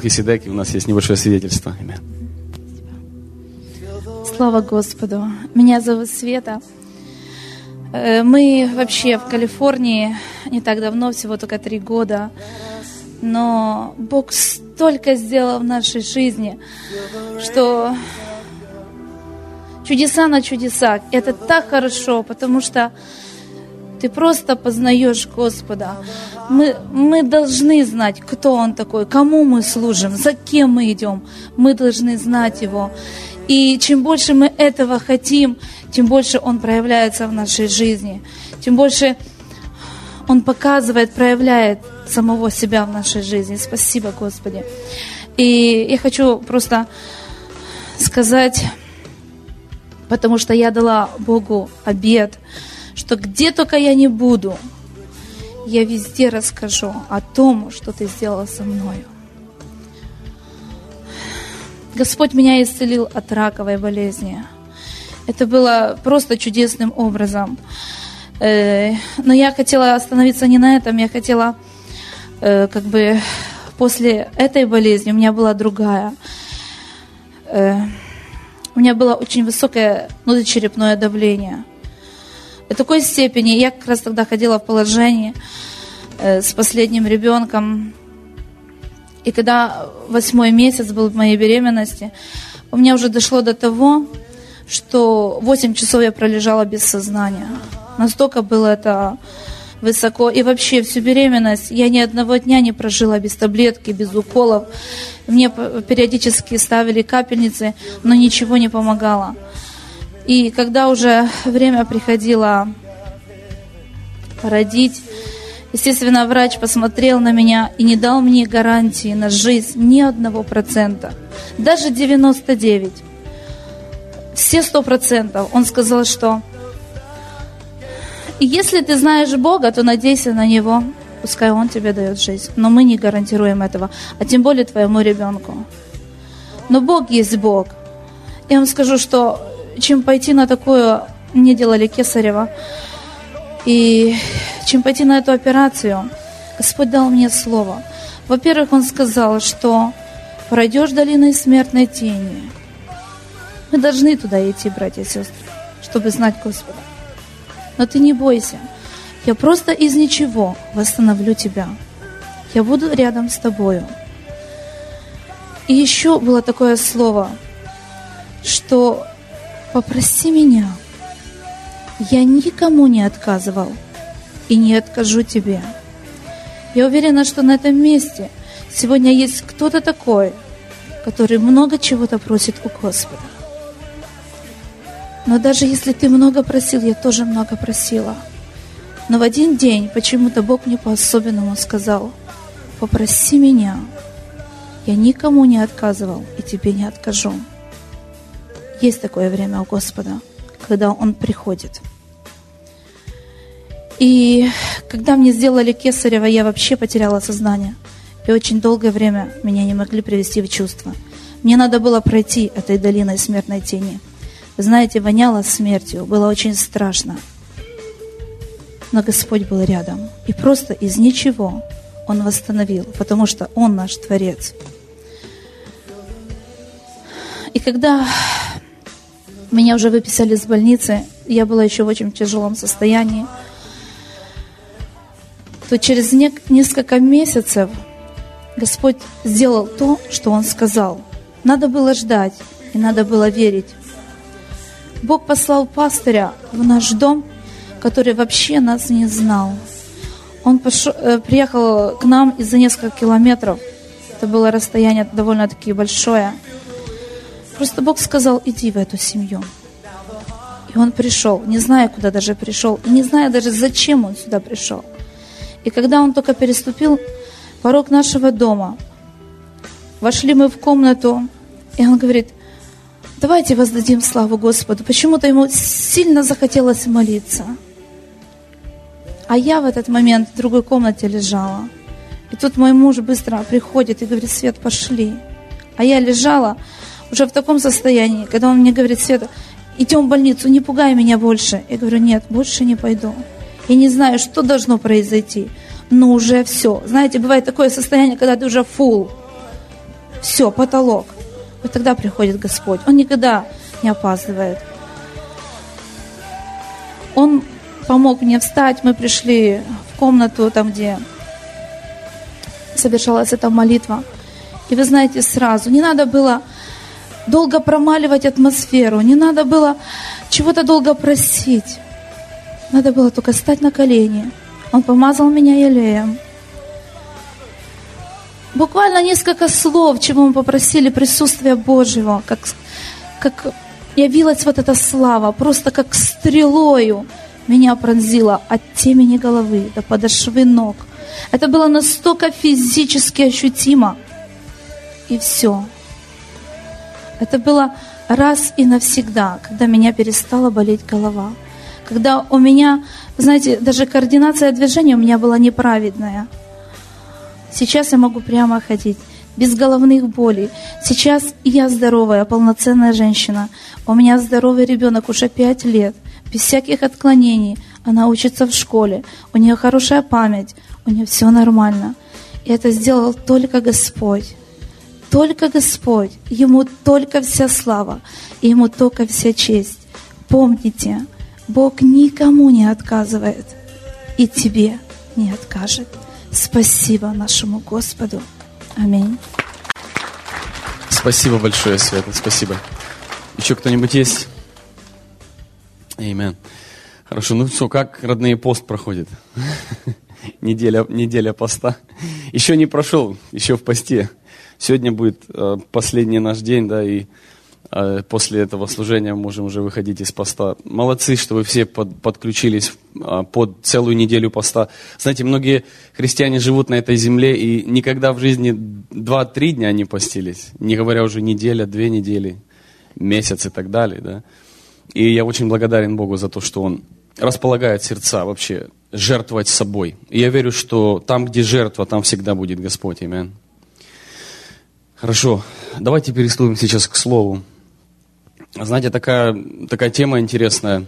Мелхиседек, и у нас есть небольшое свидетельство. Аминь. Слава Господу. Меня зовут Света. Мы вообще в Калифорнии не так давно, всего только 3 года. Но Бог столько сделал в нашей жизни, что чудеса на чудесах. Это так хорошо, потому что ты просто познаешь Господа. Мы должны знать, кто Он такой, кому мы служим, за кем мы идем. Мы должны знать Его. И чем больше мы этого хотим, тем больше Он проявляется в нашей жизни. Тем больше Он показывает, проявляет самого себя в нашей жизни. Спасибо, Господи. И я хочу просто сказать, потому что я дала Богу обет, что где только я не буду, я везде расскажу о том, что Ты сделал со мною. Господь меня исцелил от раковой болезни. Это было просто чудесным образом. Но я хотела остановиться не на этом. Я хотела, после этой болезни у меня была другая. У меня было очень высокое внутричерепное давление. До такой степени, я как раз тогда ходила в положении с последним ребенком. И когда 8-й месяц был в моей беременности, у меня уже дошло до того, что 8 часов я пролежала без сознания. Настолько было это высоко. И вообще всю беременность я ни одного дня не прожила без таблетки, без уколов. Мне периодически ставили капельницы, но ничего не помогало. И когда уже время приходило родить, естественно, врач посмотрел на меня и не дал мне гарантии на жизнь ни 1%, даже 99%. Все 100%. Он сказал, что если ты знаешь Бога, то надейся на Него, пускай Он тебе дает жизнь. Но мы не гарантируем этого, а тем более твоему ребенку. Но Бог есть Бог. Я вам скажу, что чем пойти на такое, мне делали кесарево, и чем пойти на эту операцию, Господь дал мне слово. Во-первых, Он сказал, что пройдешь долиной смертной тени. Мы должны туда идти, братья и сестры, чтобы знать Господа. Но ты не бойся. Я просто из ничего восстановлю тебя. Я буду рядом с тобою. И еще было такое слово, что попроси меня. Я никому не отказывал и не откажу тебе. Я уверена, что на этом месте сегодня есть кто-то такой, который много чего-то просит у Господа. Но даже если ты много просил, я тоже много просила. Но в один день почему-то Бог мне по-особенному сказал: попроси меня. Я никому не отказывал и тебе не откажу. Есть такое время у Господа, когда Он приходит. И когда мне сделали кесарево, я вообще потеряла сознание. И очень долгое время меня не могли привести в чувство. Мне надо было пройти этой долиной смертной тени. Вы знаете, воняло смертью, было очень страшно. Но Господь был рядом. И просто из ничего Он восстановил, потому что Он наш Творец. И когда меня уже выписали из больницы, я была еще в очень тяжелом состоянии, то через несколько месяцев Господь сделал то, что Он сказал. Надо было ждать и надо было верить. Бог послал пастыря в наш дом, который вообще нас не знал. Он приехал к нам из-за нескольких километров. Это было расстояние довольно-таки большое. Просто Бог сказал: иди в эту семью. И он пришел, не зная, куда даже пришел, и не зная даже, зачем он сюда пришел. И когда он только переступил порог нашего дома, вошли мы в комнату, и он говорит: давайте воздадим славу Господу. Почему-то ему сильно захотелось молиться. А я в этот момент в другой комнате лежала. И тут мой муж быстро приходит и говорит: Свет, пошли. А я лежала уже в таком состоянии, когда он мне говорит: Света, идем в больницу, не пугай меня больше. Я говорю: нет, больше не пойду. Я не знаю, что должно произойти, но уже все. Знаете, бывает такое состояние, когда ты уже фул. Все, потолок. Вот тогда приходит Господь. Он никогда не опаздывает. Он помог мне встать. Мы пришли в комнату, там, где совершалась эта молитва. И вы знаете, сразу не надо было долго промаливать атмосферу, не надо было чего-то долго просить. Надо было только встать на колени. Он помазал меня елеем. Буквально несколько слов, чего мы попросили, присутствия Божьего, как явилась вот эта слава, просто как стрелою меня пронзила от темени головы до подошвы ног. Это было настолько физически ощутимо. И все. Это было раз и навсегда, когда меня перестала болеть голова. Когда у меня, знаете, даже координация движения у меня была неправедная. Сейчас я могу прямо ходить, без головных болей. Сейчас я здоровая, полноценная женщина. У меня здоровый ребенок уже 5 лет, без всяких отклонений. Она учится в школе, у нее хорошая память, у нее все нормально. И это сделал только Господь. Только Господь. Ему только вся слава, и Ему только вся честь. Помните, Бог никому не отказывает, и тебе не откажет. Спасибо нашему Господу. Аминь. Спасибо большое, Света, спасибо. Еще кто-нибудь есть? Аминь. Хорошо, ну что, как, родные, пост проходит? Неделя поста. Еще не прошел, еще в посте. Сегодня будет последний наш день, да, и после этого служения мы можем уже выходить из поста. Молодцы, что вы все подключились под целую неделю поста. Знаете, многие христиане живут на этой земле и никогда в жизни 2-3 дня не постились, не говоря уже неделя, 2 недели, месяц и так далее, да. И я очень благодарен Богу за то, что Он располагает сердца вообще жертвовать собой. И я верю, что там, где жертва, там всегда будет Господь. Аминь. Хорошо, давайте переступим сейчас к Слову. Знаете, такая тема интересная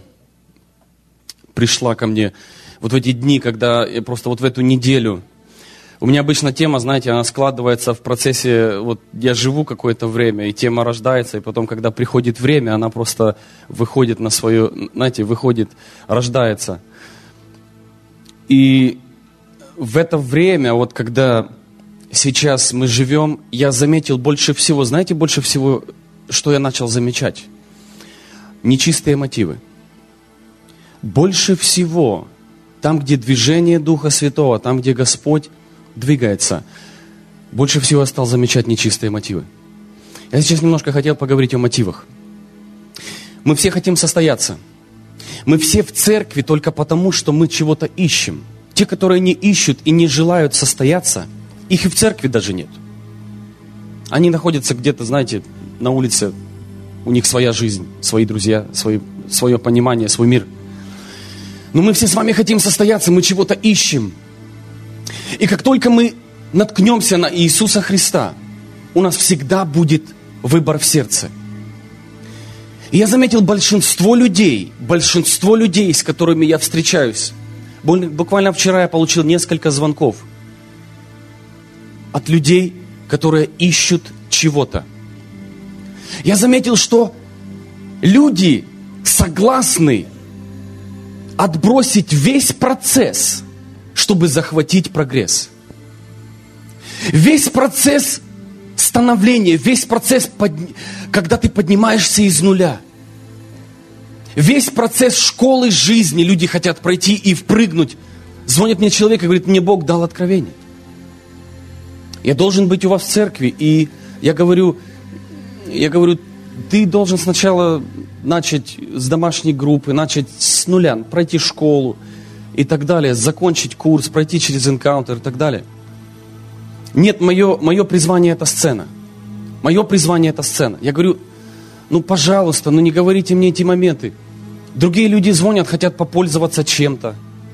пришла ко мне вот в эти дни, когда я просто вот в эту неделю. У меня обычно тема, знаете, она складывается в процессе, вот я живу какое-то время, и тема рождается, и потом, когда приходит время, она просто выходит на свое, знаете, выходит, рождается. И в это время, вот когда сейчас мы живем, я заметил больше всего, знаете, больше всего, что я начал замечать? Нечистые мотивы. Больше всего, там, где движение Духа Святого, там, где Господь двигается, больше всего я стал замечать нечистые мотивы. Я сейчас немножко хотел поговорить о мотивах. Мы все хотим состояться. Мы все в церкви только потому, что мы чего-то ищем. Те, которые не ищут и не желают состояться, их и в церкви даже нет. Они находятся где-то, знаете, на улице, у них своя жизнь, свои друзья, свое понимание, свой мир. Но мы все с вами хотим состояться, мы чего-то ищем. И как только мы наткнемся на Иисуса Христа, у нас всегда будет выбор в сердце. И я заметил большинство людей, с которыми я встречаюсь. Буквально вчера я получил несколько звонков от людей, которые ищут чего-то. Я заметил, что люди согласны отбросить весь процесс, чтобы захватить прогресс. Весь процесс становления, весь процесс, когда ты поднимаешься из нуля. Весь процесс школы жизни люди хотят пройти и впрыгнуть. Звонит мне человек и говорит, мне Бог дал откровение. Я должен быть у вас в церкви. И я говорю, ты должен сначала начать с домашней группы, начать с нуля, пройти школу и так далее, закончить курс, пройти через энкаунтер и так далее. Нет, мое призвание это сцена. Мое призвание это сцена. Я говорю, пожалуйста, не говорите мне эти моменты. Другие люди звонят, хотят попользоваться чем-то.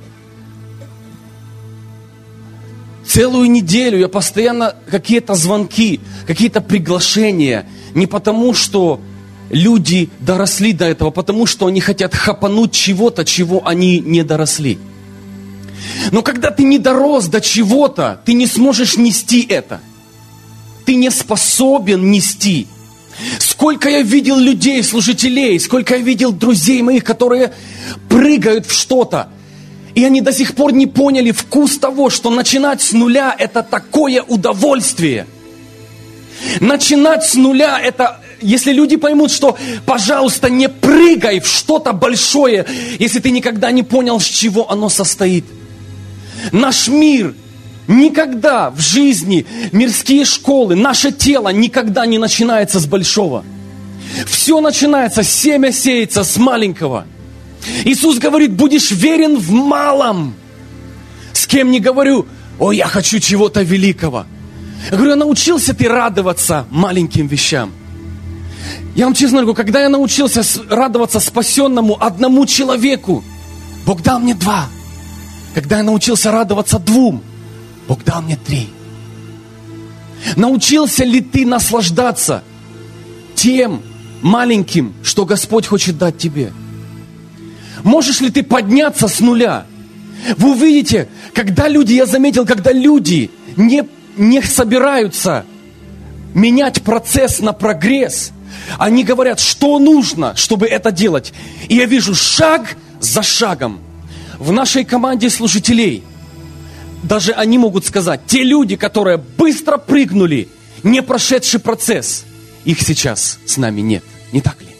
Целую неделю я постоянно какие-то звонки, какие-то приглашения. Не потому, что люди доросли до этого, потому что они хотят хапануть чего-то, чего они не доросли. Но когда ты не дорос до чего-то, ты не сможешь нести это. ты не способен нести. Сколько я видел людей, служителей, сколько я видел друзей моих, которые прыгают в что-то, и они до сих пор не поняли вкус того, что начинать с нуля – это такое удовольствие. Начинать с нуля – это, если люди поймут, что, пожалуйста, не прыгай в что-то большое, если ты никогда не понял, с чего оно состоит. Наш мир никогда в жизни, мирские школы, наше тело никогда не начинается с большого. Все начинается, семя сеется с маленького. Иисус говорит, будешь верен в малом. С кем не говорю, ой, я хочу чего-то великого. Я говорю, научился ты радоваться маленьким вещам. Я вам честно говорю, когда я научился радоваться спасенному одному человеку, Бог дал мне 2. Когда я научился радоваться 2, Бог дал мне 3. Научился ли ты наслаждаться тем маленьким, что Господь хочет дать тебе? Можешь ли ты подняться с нуля? Вы увидите, когда люди, я заметил, когда люди не собираются менять процесс на прогресс, они говорят, что нужно, чтобы это делать. И я вижу шаг за шагом. В нашей команде служителей, даже они могут сказать, те люди, которые быстро прыгнули, не прошедший процесс, их сейчас с нами нет. Не так ли?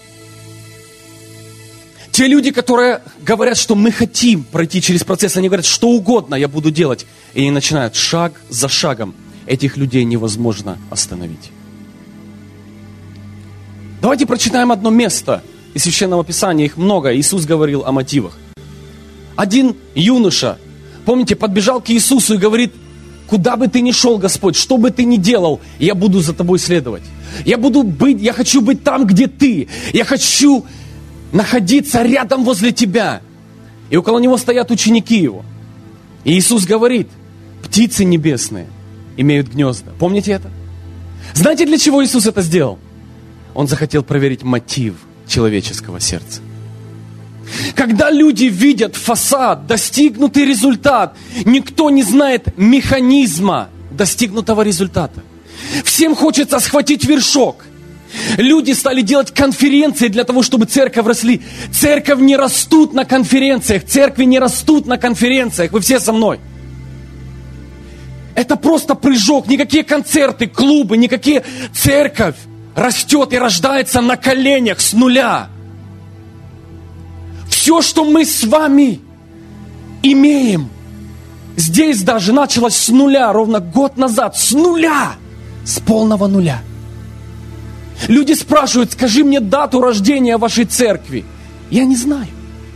Те люди, которые говорят, что мы хотим пройти через процесс, они говорят, что угодно я буду делать. И они начинают шаг за шагом. Этих людей невозможно остановить. Давайте прочитаем одно место из Священного Писания. Их много. Иисус говорил о мотивах. Один юноша, помните, подбежал к Иисусу и говорит, куда бы ты ни шел, Господь, что бы ты ни делал, я буду за тобой следовать. Я хочу быть там, где ты. Я хочу находиться рядом возле тебя. И около него стоят ученики его. И Иисус говорит, птицы небесные имеют гнезда. Помните это? Знаете, для чего Иисус это сделал? Он захотел проверить мотив человеческого сердца. Когда люди видят фасад, достигнутый результат, никто не знает механизма достигнутого результата. Всем хочется схватить вершок. Люди стали делать конференции для того, чтобы церковь росли. Церковь не растут на конференциях. Церкви не растут на конференциях. Вы все со мной. Это просто прыжок. Никакие концерты, клубы, никакие. Церковь растет и рождается на коленях с нуля. Все, что мы с вами имеем, здесь даже началось с нуля, ровно год назад. С нуля. С полного нуля. Люди спрашивают, скажи мне дату рождения вашей церкви. Я не знаю.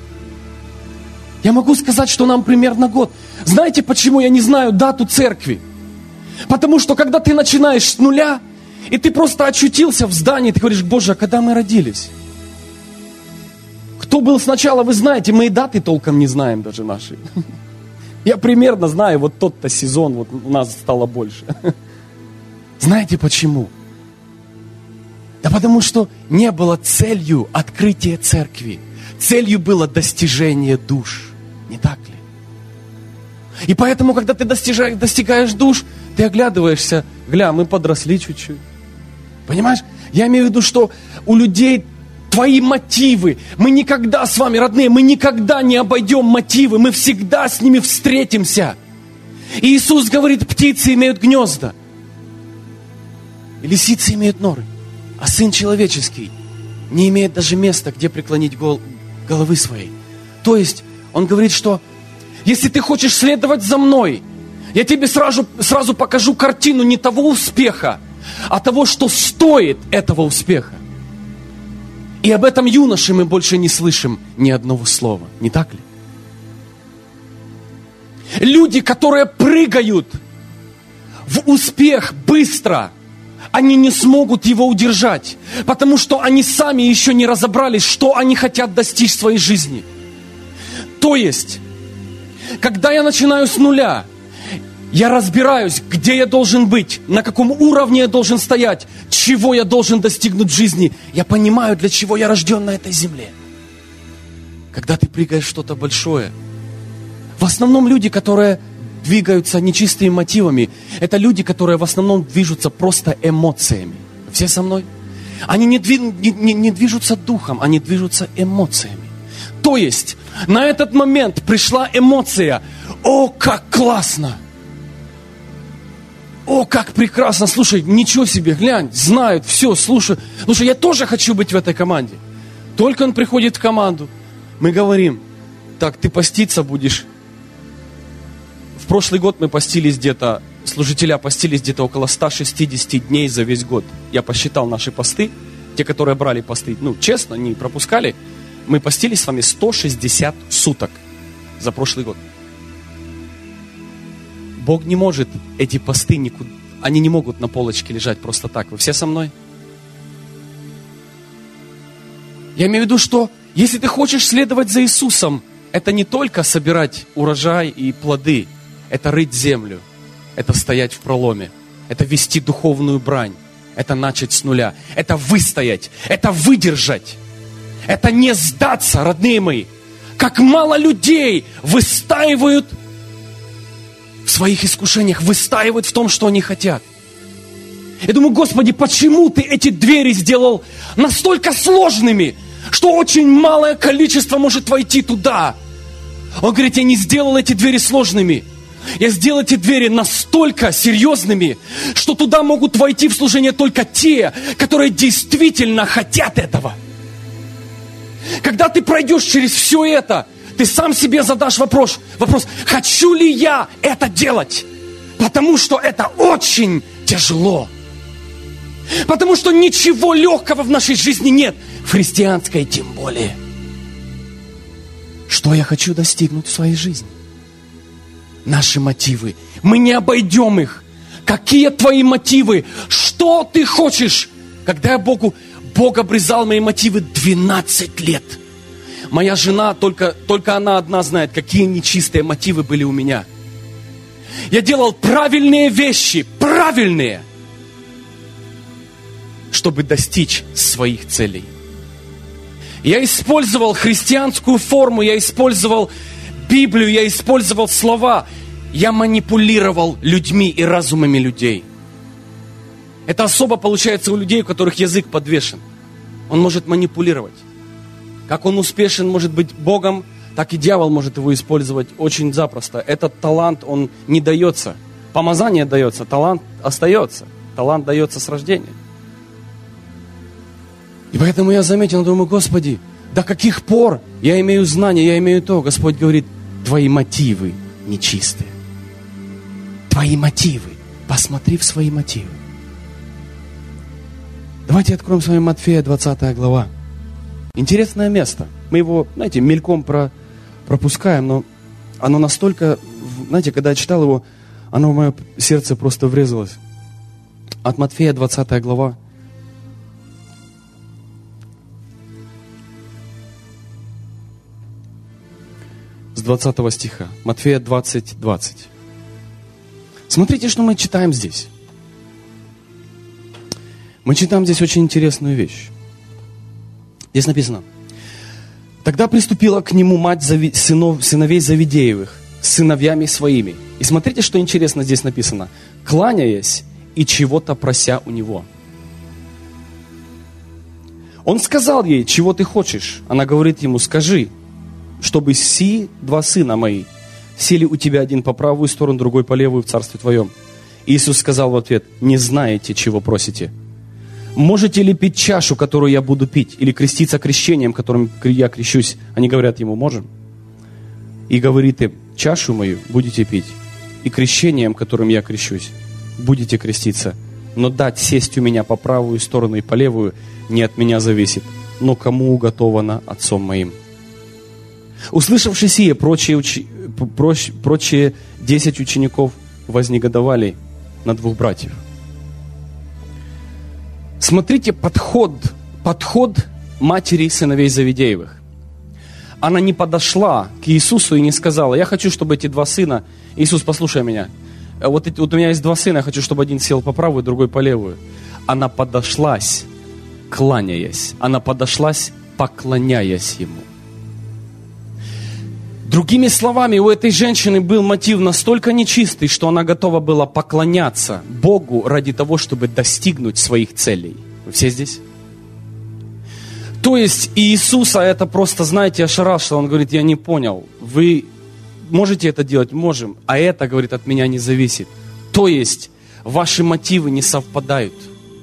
Я могу сказать, что нам примерно год. Знаете, почему я не знаю дату церкви? Потому что когда ты начинаешь с нуля, и ты просто очутился в здании, ты говоришь, Боже, а когда мы родились? Кто был сначала, вы знаете, мы и даты толком не знаем даже наши. Я примерно знаю, вот тот-то сезон, вот у нас стало больше. Знаете почему? Да потому что не было целью открытия церкви. Целью было достижение душ. Не так ли? И поэтому, когда ты достигаешь душ, ты оглядываешься, мы подросли чуть-чуть. Понимаешь? Я имею в виду, что у людей твои мотивы, мы никогда с вами, родные, мы никогда не обойдем мотивы, мы всегда с ними встретимся. И Иисус говорит, птицы имеют гнезда, и лисицы имеют норы. А Сын Человеческий не имеет даже места, где преклонить головы своей. То есть, Он говорит, что если ты хочешь следовать за мной, я тебе сразу покажу картину не того успеха, а того, что стоит этого успеха. И об этом юноше мы больше не слышим ни одного слова. Не так ли? Люди, которые прыгают в успех быстро, они не смогут его удержать, потому что они сами еще не разобрались, что они хотят достичь в своей жизни. То есть, когда я начинаю с нуля, я разбираюсь, где я должен быть, на каком уровне я должен стоять, чего я должен достигнуть в жизни. Я понимаю, для чего я рожден на этой земле. Когда ты прыгаешь в что-то большое, в основном люди, которые двигаются нечистыми мотивами, это люди, которые в основном движутся просто эмоциями. Все со мной? Они не движутся духом, они движутся эмоциями. То есть, на этот момент пришла эмоция: «О, как классно! О, как прекрасно! Слушай, ничего себе, глянь, знают, все, слушай. Слушай, я тоже хочу быть в этой команде». Только он приходит в команду, мы говорим: «Так, ты поститься будешь». В прошлый год мы постились где-то, служителя постились где-то около 160 дней за весь год. Я посчитал наши посты, те, которые брали посты, честно, не пропускали. Мы постились с вами 160 суток за прошлый год. Бог не может эти посты никуда, они не могут на полочке лежать просто так. Вы все со мной? Я имею в виду, что если ты хочешь следовать за Иисусом, это не только собирать урожай и плоды, это рыть землю, это стоять в проломе, это вести духовную брань, это начать с нуля, это выстоять, это выдержать, это не сдаться, родные мои. Как мало людей выстаивают в своих искушениях, выстаивают в том, что они хотят. Я думаю: Господи, почему Ты эти двери сделал настолько сложными, что очень малое количество может войти туда? Он говорит: я не сделал эти двери сложными. Я сделал эти двери настолько серьезными, что туда могут войти в служение только те, которые действительно хотят этого. Когда ты пройдешь через все это, ты сам себе задашь вопрос: хочу ли я это делать? Потому что это очень тяжело. Потому что ничего легкого в нашей жизни нет, в христианской тем более. Что я хочу достигнуть в своей жизни? Наши мотивы. Мы не обойдем их. Какие твои мотивы? Что ты хочешь? Когда Бог обрезал мои мотивы 12 лет. Моя жена, только она одна знает, какие нечистые мотивы были у меня. Я делал правильные вещи, правильные, чтобы достичь своих целей. Я использовал христианскую форму, я использовал Библию, я использовал слова. Я манипулировал людьми и разумами людей. Это особо получается у людей, у которых язык подвешен. Он может манипулировать. Как он успешен может быть Богом, так и дьявол может его использовать очень запросто. Этот талант, он не дается. Помазание дается, талант остается. Талант дается с рождения. И поэтому я заметил, думаю: Господи, до каких пор я имею знания, я имею то? Господь говорит: твои мотивы нечистые. Твои мотивы. Посмотри в свои мотивы. Давайте откроем с вами Матфея, 20 глава. Интересное место. Мы его, знаете, мельком пропускаем, но оно настолько, знаете, когда я читал его, оно в мое сердце просто врезалось. От Матфея, 20 глава. С 20 стиха. Матфея 20, 20. Смотрите, что мы читаем здесь. Мы читаем здесь очень интересную вещь. Здесь написано: тогда приступила к нему мать сыновей Завидеевых с сыновьями своими. И смотрите, что интересно здесь написано: кланяясь и чего-то прося у него. Он сказал ей: чего ты хочешь? Она говорит ему: скажи, чтобы сии 2 сына мои сели у тебя, один по правую сторону, другой по левую в царстве твоем. Иисус сказал в ответ: не знаете, чего просите. Можете ли пить чашу, которую я буду пить, или креститься крещением, которым я крещусь? Они говорят ему: можем. И говорит им: чашу мою будете пить, и крещением, которым я крещусь, будете креститься. Но дать сесть у меня по правую сторону и по левую не от меня зависит, но кому уготовано Отцом моим. Услышавши сие, прочие 10 учеников вознегодовали на 2 братьев. Смотрите подход матери сыновей Завидеевых. Она не подошла к Иисусу и не сказала: я хочу, чтобы эти 2 сына... Иисус, послушай меня. Вот у меня есть 2 сына, я хочу, чтобы один сел по правую, другой по левую. Она подошлась, кланяясь. Она подошлась, поклоняясь Ему. Другими словами, у этой женщины был мотив настолько нечистый, что она готова была поклоняться Богу ради того, чтобы достигнуть своих целей. Вы все здесь? То есть Иисуса это просто, знаете, ошарашило. Он говорит, я не понял, вы можете это делать? Можем. А это, говорит, от меня не зависит. То есть ваши мотивы не совпадают.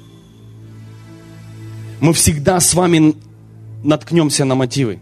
Мы всегда с вами наткнемся на мотивы.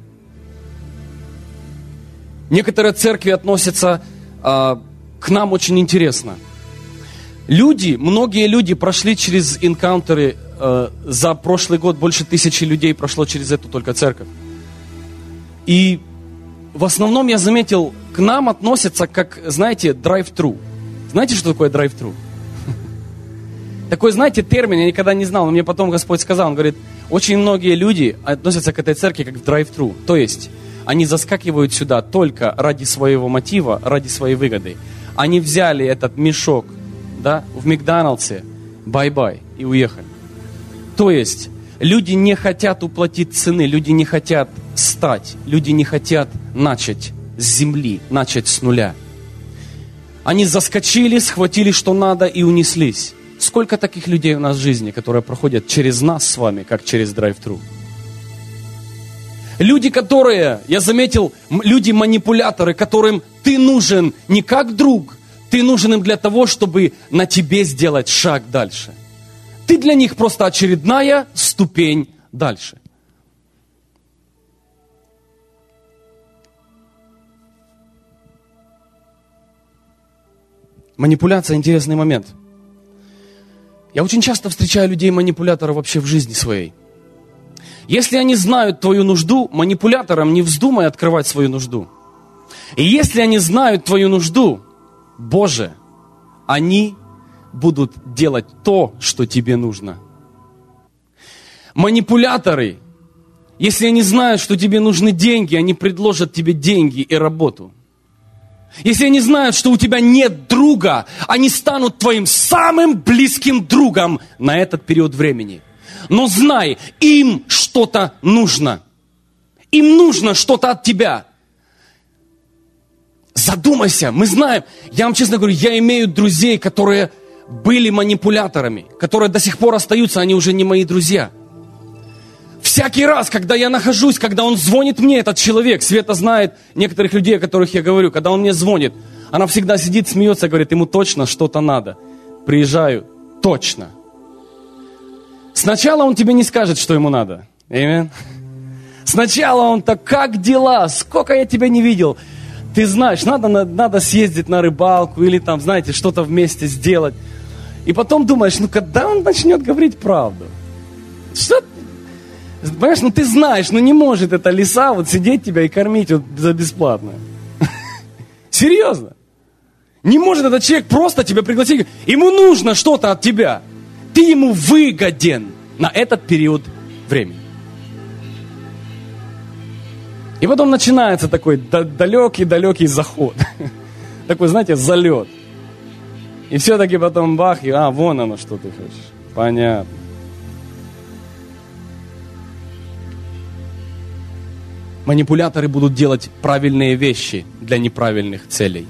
Некоторые церкви относятся к нам очень интересно. Многие люди прошли через энкаунтеры. За прошлый год больше 1000 людей прошло через эту только церковь. И в основном я заметил, к нам относятся как, знаете, drive-thru. Знаете, что такое drive-thru? Такой, знаете, термин, я никогда не знал, но мне потом Господь сказал, Он говорит, очень многие люди относятся к этой церкви как в drive-thru. То есть, они заскакивают сюда только ради своего мотива, ради своей выгоды. Они взяли этот мешок, да, в Макдональдсе, бай-бай, и уехали. То есть, люди не хотят уплатить цены, люди не хотят стать, люди не хотят начать с земли, начать с нуля. Они заскочили, схватили, что надо, и унеслись. Сколько таких людей у нас в жизни, которые проходят через нас с вами, как через драйв-тру? Люди, которые, я заметил, люди-манипуляторы, которым ты нужен не как друг, ты нужен им для того, чтобы на тебе сделать шаг дальше. Ты для них просто очередная ступень дальше. Манипуляция – интересный момент. Я очень часто встречаю людей-манипуляторов вообще в жизни своей. Если они знают твою нужду, манипуляторам не вздумай открывать свою нужду. И если они знают твою нужду, Боже, они будут делать то, что тебе нужно. Манипуляторы, если они знают, что тебе нужны деньги, они предложат тебе деньги и работу. Если они знают, что у тебя нет друга, они станут твоим самым близким другом на этот период времени. Но знай, им что-то нужно. Им нужно что-то от тебя. Задумайся, мы знаем, я вам честно говорю, я имею друзей, которые были манипуляторами, которые до сих пор остаются, они уже не мои друзья. Всякий раз, когда я нахожусь, когда он звонит мне, этот человек, Света знает некоторых людей, о которых я говорю, когда он мне звонит, она всегда сидит, смеется, говорит, ему точно что-то надо. Приезжаю, точно. Сначала он тебе не скажет, что ему надо. Аминь. Сначала он так, как дела, сколько я тебя не видел. Ты знаешь, надо съездить на рыбалку или там, знаете, что-то вместе сделать. И потом думаешь, когда он начнет говорить правду? Что? Понимаешь, ты знаешь, не может эта лиса вот сидеть тебя и кормить вот за бесплатно. Серьезно. Не может этот человек просто тебя пригласить. Ему нужно что-то от тебя. Ты ему выгоден на этот период времени. И потом начинается такой далекий заход. Такой, знаете, залет. И все-таки потом бах, и вон оно, что ты хочешь. Понятно. Манипуляторы будут делать правильные вещи для неправильных целей.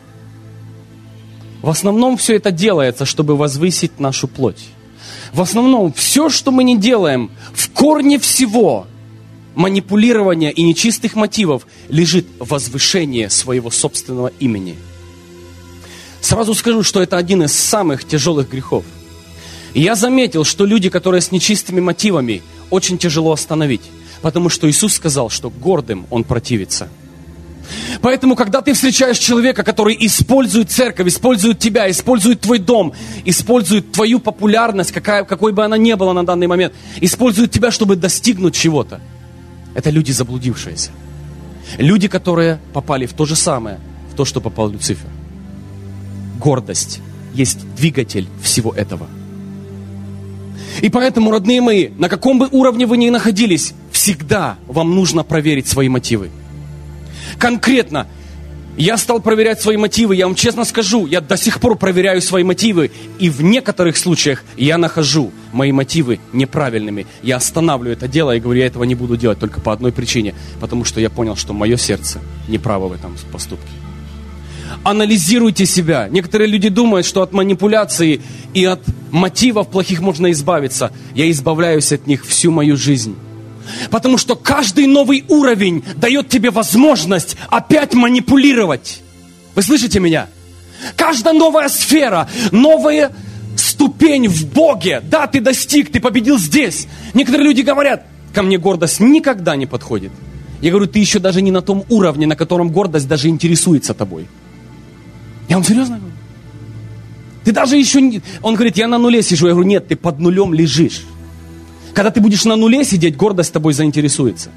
В основном все это делается, чтобы возвысить нашу плоть. В основном все, что мы не делаем, в корне всего манипулирования и нечистых мотивов лежит возвышение своего собственного имени. Сразу скажу, что это один из самых тяжелых грехов. И я заметил, что люди, которые с нечистыми мотивами, очень тяжело остановить. Потому что Иисус сказал, что гордым Он противится. Поэтому, когда ты встречаешь человека, который использует церковь, использует тебя, использует твой дом, использует твою популярность, какой бы она ни была на данный момент, использует тебя, чтобы достигнуть чего-то, это люди заблудившиеся. Люди, которые попали в то же самое, в то, что попал Люцифер. Гордость есть двигатель всего этого. И поэтому, родные мои, на каком бы уровне вы ни находились, всегда вам нужно проверить свои мотивы. Конкретно, Я стал проверять свои мотивы. Я вам честно скажу, я до сих пор проверяю свои мотивы. И в некоторых случаях я нахожу мои мотивы неправильными. Я останавливаю это дело и говорю, я этого не буду делать только по одной причине. Потому что я понял, что мое сердце неправо в этом поступке. Анализируйте себя. Некоторые люди думают, что от манипуляции и от мотивов плохих можно избавиться. Я избавляюсь от них всю мою жизнь. Потому что каждый новый уровень дает тебе возможность опять манипулировать. Вы слышите меня? Каждая новая сфера, новая ступень в Боге. Да, ты достиг, ты победил здесь. Некоторые люди говорят, ко мне гордость никогда не подходит. Я говорю, ты еще даже не на том уровне, на котором гордость даже интересуется тобой. Я вам серьезно говорю? Ты даже еще не... Он говорит, я на нуле сижу. Я говорю, нет, ты под нулем лежишь. Когда ты будешь на нуле сидеть, гордость тобой заинтересуется.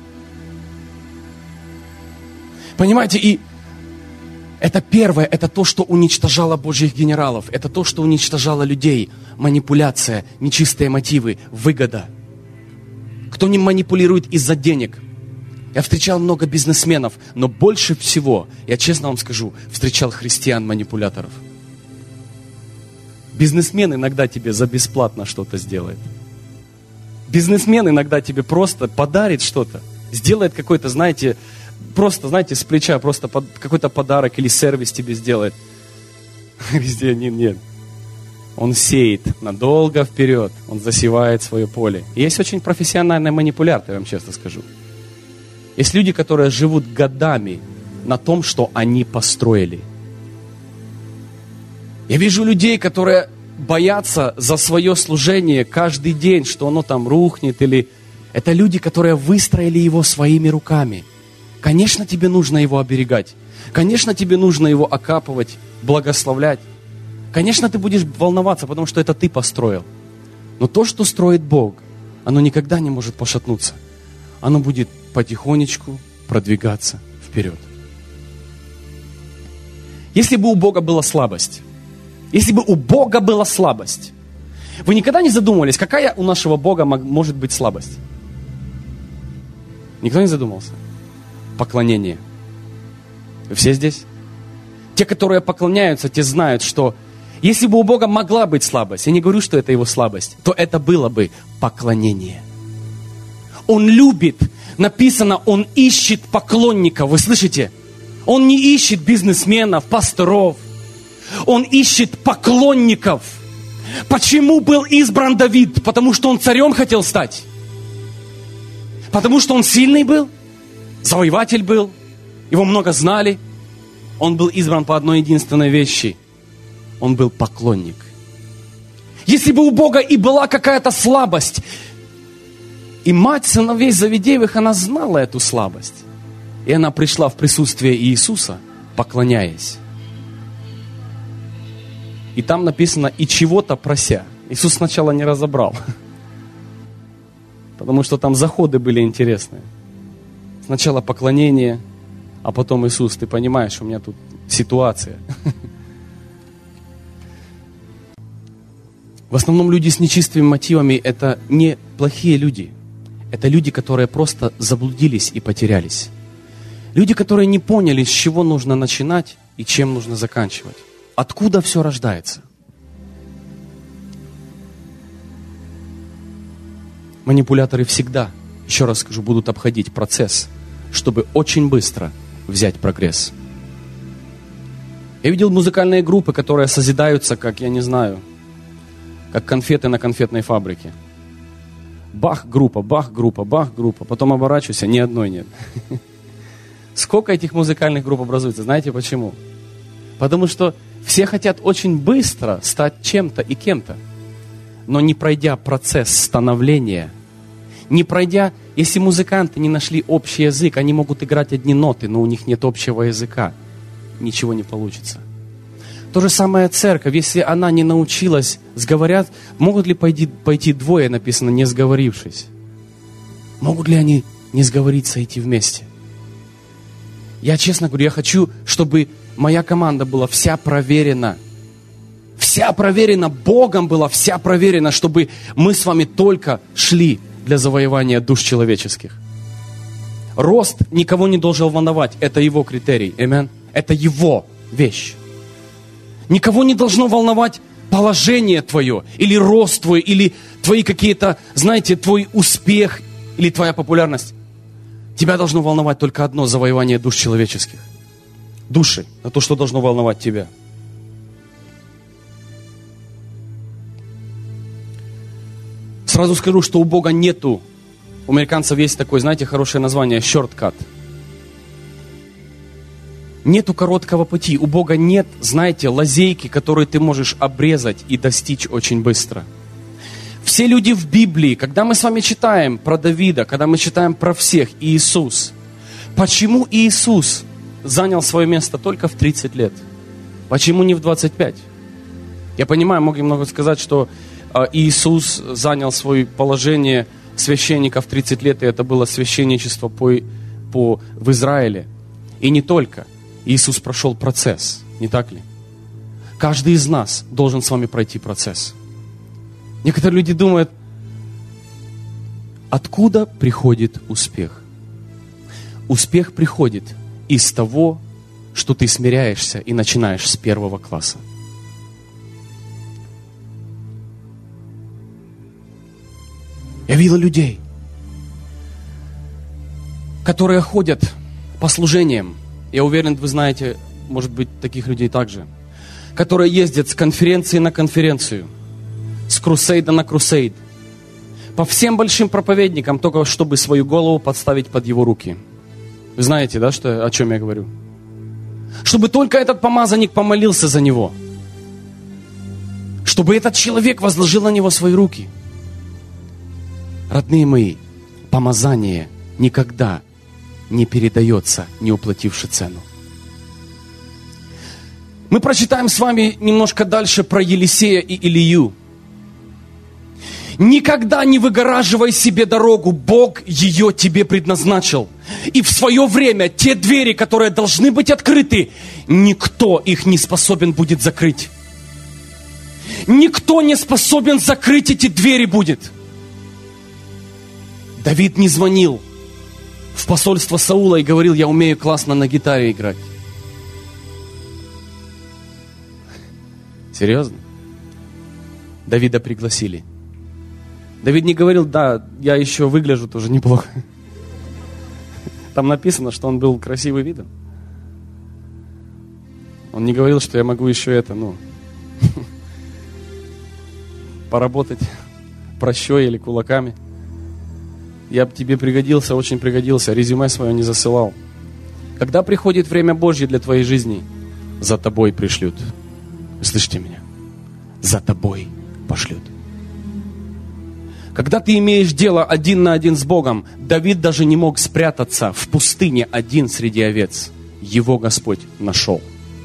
Понимаете, и это первое, это то, что уничтожало Божьих генералов. Это то, что уничтожало людей. Манипуляция, нечистые мотивы, выгода. Кто не манипулирует из-за денег? Я встречал много бизнесменов, но больше всего, я честно вам скажу, встречал христиан-манипуляторов. Бизнесмен иногда тебе за бесплатно что-то сделает. Бизнесмен иногда тебе просто подарит что-то. Сделает какой-то, знаете, просто, знаете, с плеча просто какой-то подарок или сервис тебе сделает. Христианин нет. Он сеет надолго вперед. Он засевает свое поле. И есть очень профессиональные манипуляторы, я вам честно скажу. Есть люди, которые живут годами на том, что они построили. Я вижу людей, которые боятся за свое служение каждый день, что оно там рухнет. Или... Это люди, которые выстроили его своими руками. Конечно, тебе нужно его оберегать. Конечно, тебе нужно его окапывать, благословлять. Конечно, ты будешь волноваться, потому что это ты построил. Но то, что строит Бог, оно никогда не может пошатнуться. Оно будет потихонечку продвигаться вперед. Если бы у Бога была слабость, если бы у Бога была слабость, вы никогда не задумывались, какая у нашего Бога может быть слабость? Никто не задумался? Поклонение. Вы все здесь? Те, которые поклоняются, те знают, что если бы у Бога могла быть слабость, я не говорю, что это его слабость, то это было бы поклонение. Он любит, написано, он ищет поклонников, вы слышите? Он не ищет бизнесменов, пасторов. Он ищет поклонников. Почему был избран Давид? Потому что он царем хотел стать. Потому что он сильный был, завоеватель был, его много знали. Он был избран по одной единственной вещи. Он был поклонник. Если бы у Бога и была какая-то слабость, и мать сыновей Завидеевых, она знала эту слабость. И она пришла в присутствие Иисуса, поклоняясь. И там написано, и чего-то прося. Иисус сначала не разобрал. Потому что там заходы были интересные. Сначала поклонение, а потом Иисус, ты понимаешь, у меня тут ситуация. В основном люди с нечистыми мотивами – это не плохие люди. Это люди, которые просто заблудились и потерялись. Люди, которые не поняли, с чего нужно начинать и чем нужно заканчивать. Откуда все рождается? Манипуляторы всегда, еще раз скажу, будут обходить процесс, чтобы очень быстро взять прогресс. Я видел музыкальные группы, которые созидаются, как, я не знаю, как конфеты на конфетной фабрике. Бах-группа, бах-группа, бах-группа. Потом оборачивайся, ни одной нет. Сколько этих музыкальных групп образуется? Знаете почему? Потому что все хотят очень быстро стать чем-то и кем-то. Но не пройдя процесс становления, не пройдя, если музыканты не нашли общий язык, они могут играть одни ноты, но у них нет общего языка. Ничего не получится. То же самое церковь, если она не научилась сговорять, могут ли пойти двое, написано, не сговорившись? Могут ли они не сговориться, идти вместе? Я честно говорю, я хочу, чтобы моя команда была вся проверена. Вся проверена Богом была, вся проверена, чтобы мы с вами только шли для завоевания душ человеческих. Рост никого не должен волновать, это его критерий. Аминь. Это Его вещь. Никого не должно волновать положение твое, или рост твой, или твои какие-то, знаете, твой успех, или твоя популярность. Тебя должно волновать только одно: завоевание душ человеческих. Души – это то, что должно волновать тебя. Сразу скажу, что у Бога нету, у американцев есть такое, знаете, хорошее название – shortcut. Нету короткого пути. У Бога нет, знаете, лазейки, которые ты можешь обрезать и достичь очень быстро. Все люди в Библии, когда мы с вами читаем про Давида, когда мы читаем про всех, Иисус, почему Иисус занял свое место только в 30 лет? Почему не в 25? Я понимаю, многие могут сказать, что Иисус занял свое положение священника в 30 лет, и это было священничество в Израиле. И не только. Иисус прошел процесс, не так ли? Каждый из нас должен с вами пройти процесс. Некоторые люди думают, откуда приходит успех? Успех приходит из того, что ты смиряешься и начинаешь с 1 класса. Я видел людей, которые ходят по служениям. Я уверен, вы знаете, может быть, таких людей также, которые ездят с конференции на конференцию, с крусейда на крусейд, по всем большим проповедникам, только чтобы свою голову подставить под его руки. Вы знаете, да, о чем я говорю? Чтобы только этот помазанник помолился за него. Чтобы этот человек возложил на него свои руки. Родные мои, помазание никогда не передается, не уплативши цену. Мы прочитаем с вами немножко дальше про Елисея и Илию. Никогда не выгораживай себе дорогу, Бог ее тебе предназначил. И в свое время те двери, которые должны быть открыты, никто их не способен будет закрыть. Никто не способен закрыть эти двери будет. Давид не звонил в посольство Саула и говорил: я умею классно на гитаре играть. Серьезно? Давида пригласили. Давид не говорил: да, я еще выгляжу тоже неплохо. Там написано, что он был красивый видом. Он не говорил, что я могу еще поработать прощой или кулаками. Я бы тебе пригодился, очень пригодился. Резюме свое не засылал. Когда приходит время Божье для твоей жизни, за тобой пришлют. Вы слышите меня? За тобой пошлют. Когда ты имеешь дело 1 на 1 с Богом, Давид даже не мог спрятаться в пустыне один среди овец. Его Господь нашел.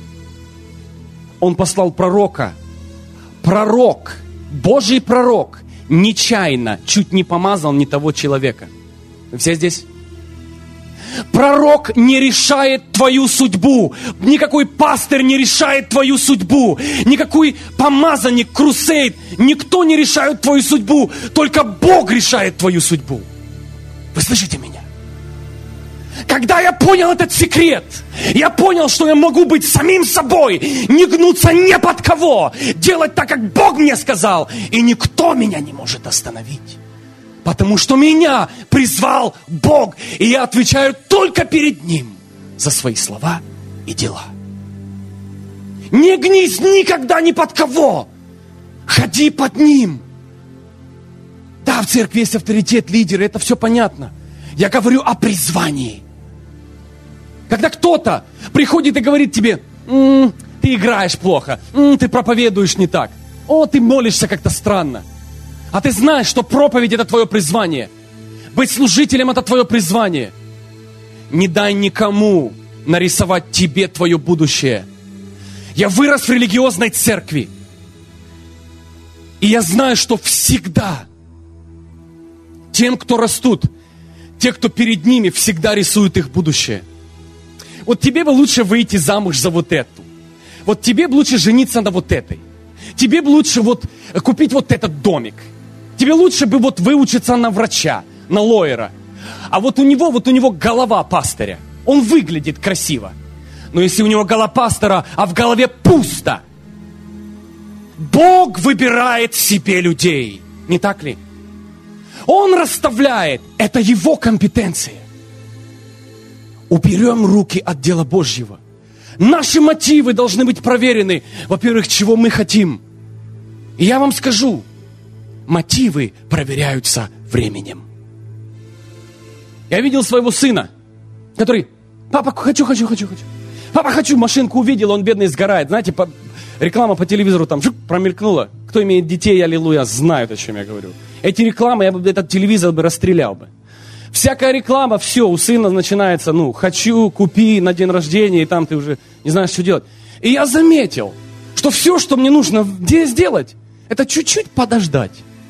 Он послал пророка. Пророк, Божий пророк, нечаянно чуть не помазал не того человека. Вы все здесь? Пророк не решает твою судьбу. Никакой пастырь не решает твою судьбу. Никакой помазанник, крусейд. Никто не решает твою судьбу. Только Бог решает твою судьбу. Вы слышите меня? Когда я понял этот секрет, я понял, что я могу быть самим собой, не гнуться ни под кого, делать так, как Бог мне сказал, и никто меня не может остановить. Потому что меня призвал Бог, и я отвечаю только перед Ним за свои слова и дела. Не гнись никогда ни под кого, ходи под Ним. Да, в церкви есть авторитет, лидеры, это все понятно. Я говорю о призвании. Когда кто-то приходит и говорит тебе: ты играешь плохо, ты проповедуешь не так, ты молишься как-то странно. А ты знаешь, что проповедь – это твое призвание. Быть служителем – это твое призвание. Не дай никому нарисовать тебе твое будущее. Я вырос в религиозной церкви. И я знаю, что всегда тем, кто растут, те, кто перед ними, всегда рисуют их будущее. Вот тебе бы лучше выйти замуж за вот эту. Вот тебе бы лучше жениться на вот этой. Тебе бы лучше купить вот этот домик. Тебе лучше бы выучиться на врача, на лоера. А вот у него голова пастыря. Он выглядит красиво. Но если у него голова пастора, а в голове пусто, Бог выбирает себе людей. Не так ли? Он расставляет. Это его компетенция. Уберем руки от дела Божьего. Наши мотивы должны быть проверены. Во-первых, чего мы хотим. И я вам скажу, мотивы проверяются временем. Я видел своего сына, который: папа, хочу. Папа, хочу, машинку увидел, он бедный сгорает. Знаете, реклама по телевизору там промелькнула. Кто имеет детей, аллилуйя, знают, о чем я говорю. Эти рекламы, я бы этот телевизор бы расстрелял бы. Всякая реклама, все, у сына начинается, хочу, купи на день рождения, и там ты уже не знаешь, что делать. И я заметил, что все, что мне нужно сделать, это чуть-чуть подождать.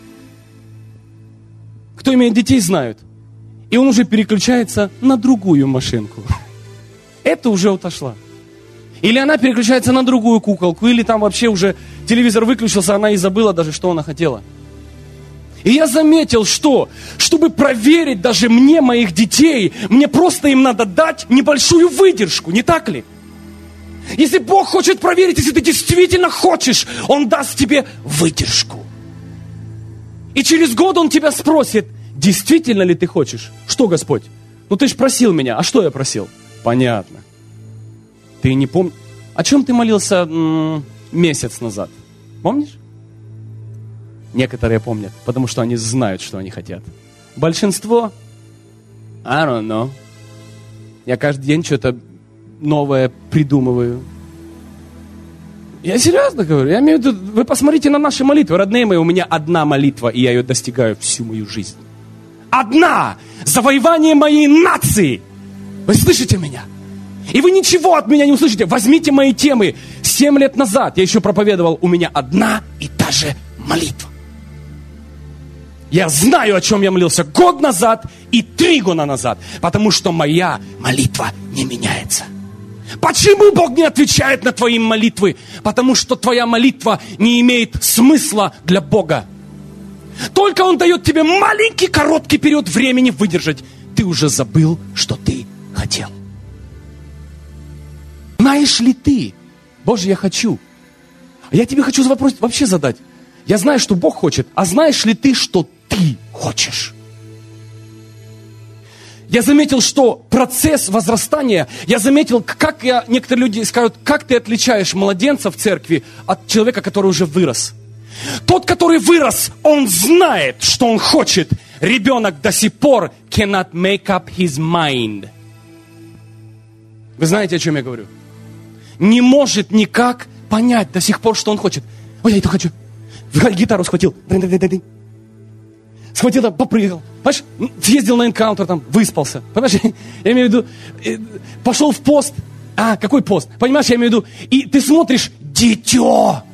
Кто имеет детей, знают. И он уже переключается на другую машинку. Это уже отошла. Или она переключается на другую куколку, или там вообще уже телевизор выключился, она и забыла даже, что она хотела. И я заметил, что, чтобы проверить даже мне, моих детей, мне просто им надо дать небольшую выдержку, не так ли? Если Бог хочет проверить, если ты действительно хочешь, Он даст тебе выдержку. И через год Он тебя спросит: действительно ли ты хочешь? Что, Господь? Ты же просил меня. А что я просил? Понятно. Ты не помнишь? О чем ты молился месяц назад? Помнишь? Некоторые помнят, потому что они знают, что они хотят. Большинство, I don't know. Я каждый день что-то новое придумываю. Я серьезно говорю. Я имею в виду, вы посмотрите на наши молитвы. Родные мои, у меня одна молитва, и я ее достигаю всю мою жизнь. Одна! Завоевание моей нации! Вы слышите меня? И вы ничего от меня не услышите. Возьмите мои темы. 7 лет назад я еще проповедовал. У меня одна и та же молитва. Я знаю, о чем я молился год назад и 3 года назад. Потому что моя молитва не меняется. Почему Бог не отвечает на твои молитвы? Потому что твоя молитва не имеет смысла для Бога. Только Он дает тебе маленький, короткий период времени выдержать. Ты уже забыл, что ты хотел. Знаешь ли ты, Боже, я хочу. Я тебе хочу вопрос вообще задать. Я знаю, что Бог хочет, а знаешь ли ты, что ты хочешь? Я заметил, что процесс возрастания, я заметил, некоторые люди скажут, как ты отличаешь младенца в церкви от человека, который уже вырос. Тот, который вырос, он знает, что он хочет. Ребенок до сих пор cannot make up his mind. Вы знаете, о чем я говорю? Не может никак понять до сих пор, что он хочет. Ой, я это хочу. Гитару схватил. Схватил, попрыгал. Понимаешь, съездил на энкаунтер, там, выспался. Понимаешь, я имею в виду, пошел в пост. Какой пост? Понимаешь, я имею в виду, и ты смотришь, дитё.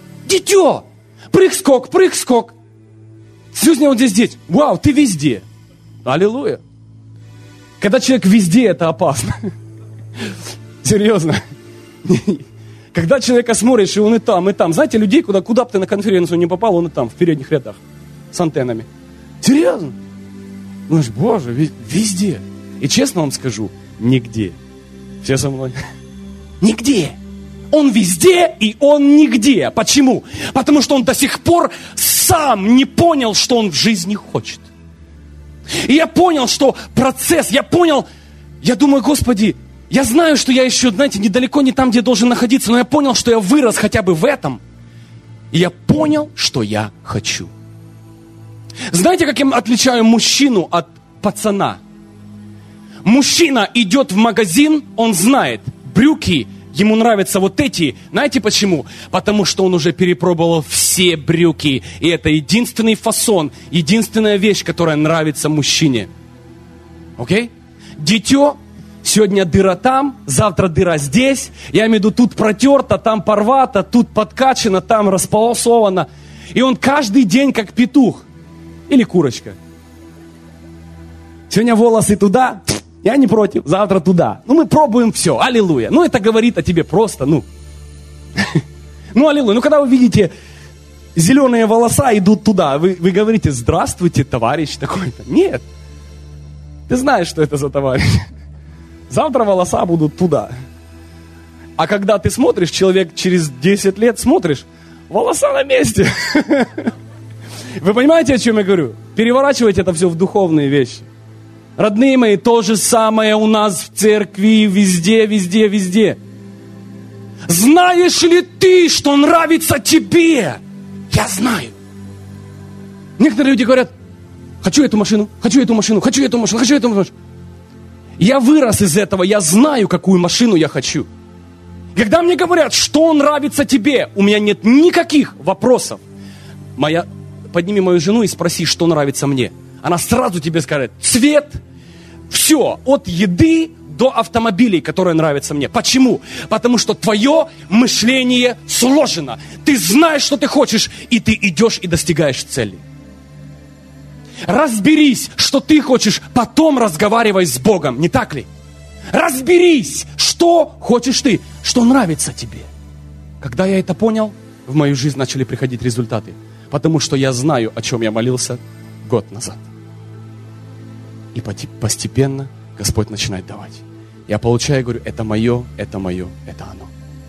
Прыг-скок. Сегодня вот здесь. Вау, ты везде. Аллилуйя. Когда человек везде, это опасно. Серьезно. Когда человека смотришь, и он и там. Знаете, людей, куда бы ты на конференцию не попал, он и там, в передних рядах, с антеннами. Серьезно? Думаешь, Боже, везде. И честно вам скажу, нигде. Все со мной? Нигде. Он везде, и он нигде. Почему? Потому что он до сих пор сам не понял, что он в жизни хочет. И я понял, что процесс, я думаю, Господи, я знаю, что я еще, знаете, недалеко не там, где должен находиться, но я понял, что я вырос хотя бы в этом. И я понял, что я хочу. Знаете, как я отличаю мужчину от пацана? Мужчина идет в магазин, он знает, брюки, ему нравятся вот эти. Знаете почему? Потому что он уже перепробовал все брюки. И это единственный фасон, единственная вещь, которая нравится мужчине. Окей? Дитё. Сегодня дыра там, завтра дыра здесь. Я имею в виду, тут протерто, там порвато, тут подкачано, там располосовано. И он каждый день как петух. Или курочка. Сегодня волосы туда, я не против, завтра туда. Мы пробуем все, аллилуйя. Это говорит о тебе просто, аллилуйя. Когда вы видите, зеленые волоса идут туда, вы говорите, здравствуйте, товарищ такой-то. Нет. Ты знаешь, что это за товарищ. Завтра волоса будут туда. А когда ты смотришь, человек через 10 лет смотришь, волоса на месте. Вы понимаете, о чем я говорю? Переворачивать это все в духовные вещи. Родные мои, то же самое у нас в церкви, везде, везде, везде. Знаешь ли ты, что нравится тебе? Я знаю. Некоторые люди говорят, хочу эту машину, хочу эту машину, хочу эту машину, хочу эту машину. Я вырос из этого, я знаю, какую машину я хочу. Когда мне говорят, что нравится тебе, у меня нет никаких вопросов. Подними мою жену и спроси, что нравится мне. Она сразу тебе скажет, цвет, все, от еды до автомобилей, которые нравятся мне. Почему? Потому что твое мышление сложено. Ты знаешь, что ты хочешь, и ты идешь и достигаешь цели. Разберись, что ты хочешь, потом разговаривай с Богом, не так ли? Разберись, что хочешь ты, что нравится тебе. Когда я это понял, в мою жизнь начали приходить результаты. Потому что я знаю, о чем я молился год назад. И постепенно Господь начинает давать. Я получаю и говорю, это мое, это мое, это оно.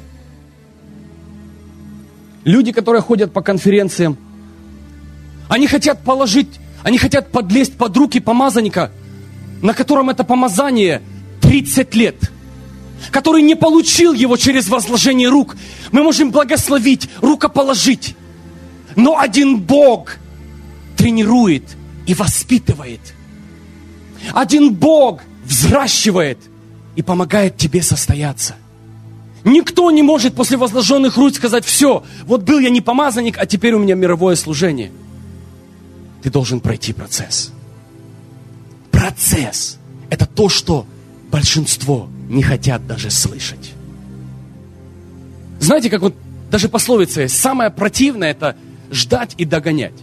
Люди, которые ходят по конференциям, они хотят подлезть под руки помазанника, на котором это помазание 30 лет, который не получил его через возложение рук. Мы можем благословить, рукоположить. Но один Бог тренирует и воспитывает. Один Бог взращивает и помогает тебе состояться. Никто не может после возложенных рук сказать, все, вот был я не помазанник, а теперь у меня мировое служение. Ты должен пройти процесс. Процесс – это то, что большинство не хотят даже слышать. Знаете, как вот даже пословица есть, самое противное – это ждать и догонять.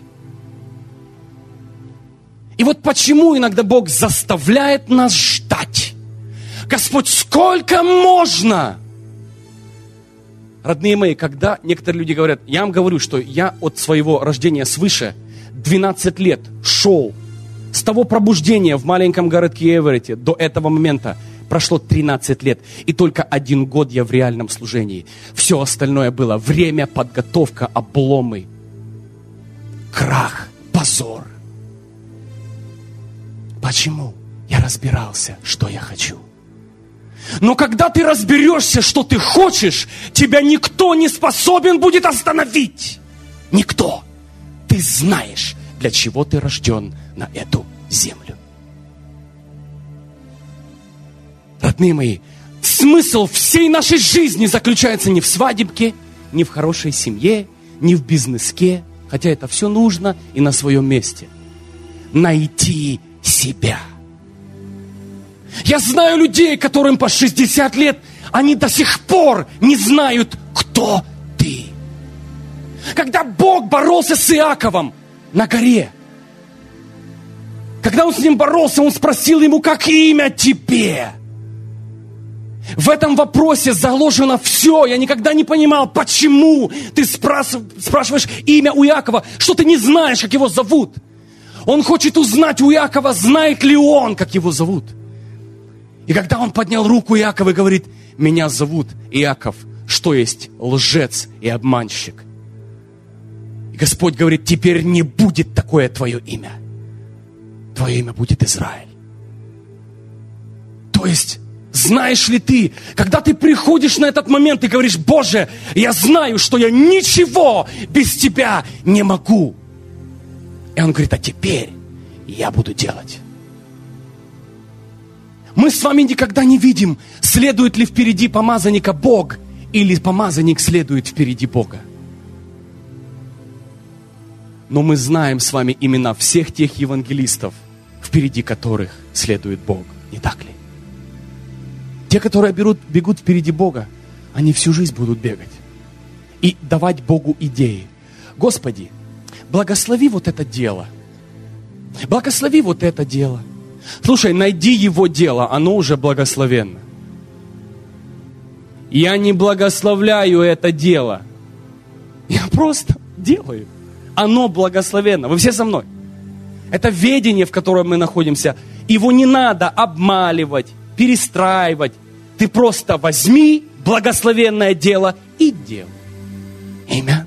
И вот почему иногда Бог заставляет нас ждать. Господь, сколько можно? Родные мои, когда некоторые люди говорят, я вам говорю, что я от своего рождения свыше 12 лет шел с того пробуждения в маленьком городке Эверетте до этого момента. Прошло 13 лет, и только 1 год я в реальном служении. Все остальное было время, подготовка, обломы, крах, позор. Почему? Я разбирался, что я хочу. Но когда ты разберешься, что ты хочешь, тебя никто не способен будет остановить. Никто. Ты знаешь, для чего ты рожден на эту землю. Родные мои, смысл всей нашей жизни заключается не в свадебке, не в хорошей семье, не в бизнеске, хотя это все нужно и на своем месте. Найти себя. Я знаю людей, которым по 60 лет, они до сих пор не знают, кто ты. Когда Бог боролся с Иаковом на горе, когда Он с ним боролся, Он спросил ему, как имя тебе? В этом вопросе заложено все. Я никогда не понимал, почему ты спрашиваешь имя у Иакова, что ты не знаешь, как его зовут. Он хочет узнать у Иакова, знает ли он, как его зовут. И когда он поднял руку Иакова и говорит, меня зовут Иаков, что есть лжец и обманщик. И Господь говорит, теперь не будет такое твое имя. Твое имя будет Израиль. То есть, знаешь ли ты, когда ты приходишь на этот момент и говоришь, Боже, я знаю, что я ничего без Тебя не могу. И Он говорит, а теперь я буду делать. Мы с вами никогда не видим, следует ли впереди помазанника Бог, или помазанник следует впереди Бога. Но мы знаем с вами имена всех тех евангелистов, впереди которых следует Бог. Не так ли? Те, которые бегут впереди Бога, они всю жизнь будут бегать. И давать Богу идеи. Господи, благослови вот это дело. Благослови вот это дело. Слушай, найди его дело, оно уже благословенно. Я не благословляю это дело. Я просто делаю. Оно благословенно. Вы все со мной? Это ведение, в котором мы находимся. Его не надо обмаливать, перестраивать. Ты просто возьми благословенное дело и делай. Аминь.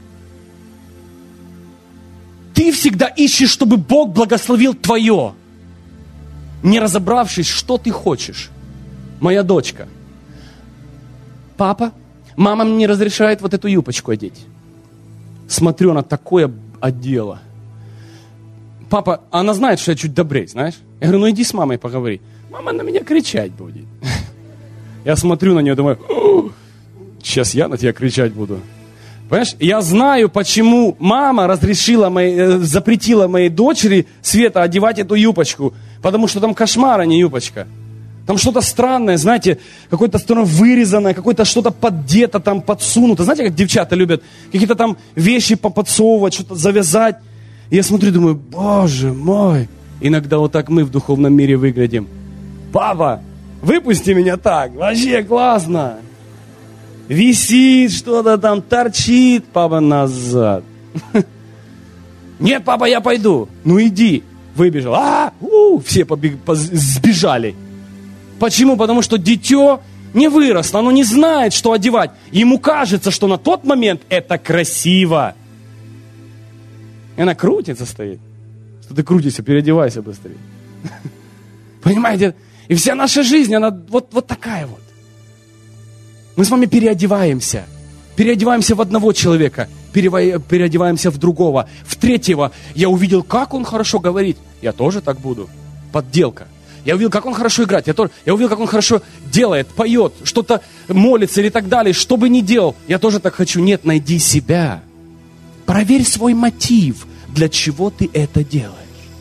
Ты всегда ищешь, чтобы Бог благословил твое, не разобравшись, что ты хочешь. Моя дочка. Папа, мама мне не разрешает вот эту юбочку одеть. Смотрю, она такое одела. Папа, она знает, что я чуть добрей, знаешь? Я говорю, ну иди с мамой поговори. Мама на меня кричать будет. Я смотрю на нее, думаю, сейчас я на тебя кричать буду. Понимаешь, я знаю, почему мама запретила моей дочери Света одевать эту юбочку. Потому что там кошмар, а не юбочка. Там что-то странное, знаете, какое-то вырезанное, какое-то что-то поддето, там подсунуто. Знаете, как девчата любят какие-то там вещи поподсовывать, что-то завязать. И я смотрю, думаю, Боже мой. Иногда вот так мы в духовном мире выглядим. Папа, выпусти меня так, вообще классно. Висит что-то там, торчит, папа назад. Нет, папа, я пойду. Ну иди. Выбежал. Все сбежали. Почему? Потому что дитё не выросло, оно не знает, что одевать. Ему кажется, что на тот момент это красиво. И она крутится стоит. Что ты крутишься, переодевайся быстрее. Понимаете? И вся наша жизнь, она вот такая вот. Мы с вами переодеваемся. Переодеваемся в одного человека, переодеваемся в другого, в третьего. Я увидел, как он хорошо говорит. Я тоже так буду. Подделка. Я увидел, как он хорошо играет. Я увидел, как он хорошо делает, поет, что-то молится или так далее. Что бы ни делал, я тоже так хочу. Нет, найди себя. Проверь свой мотив, для чего ты это делаешь.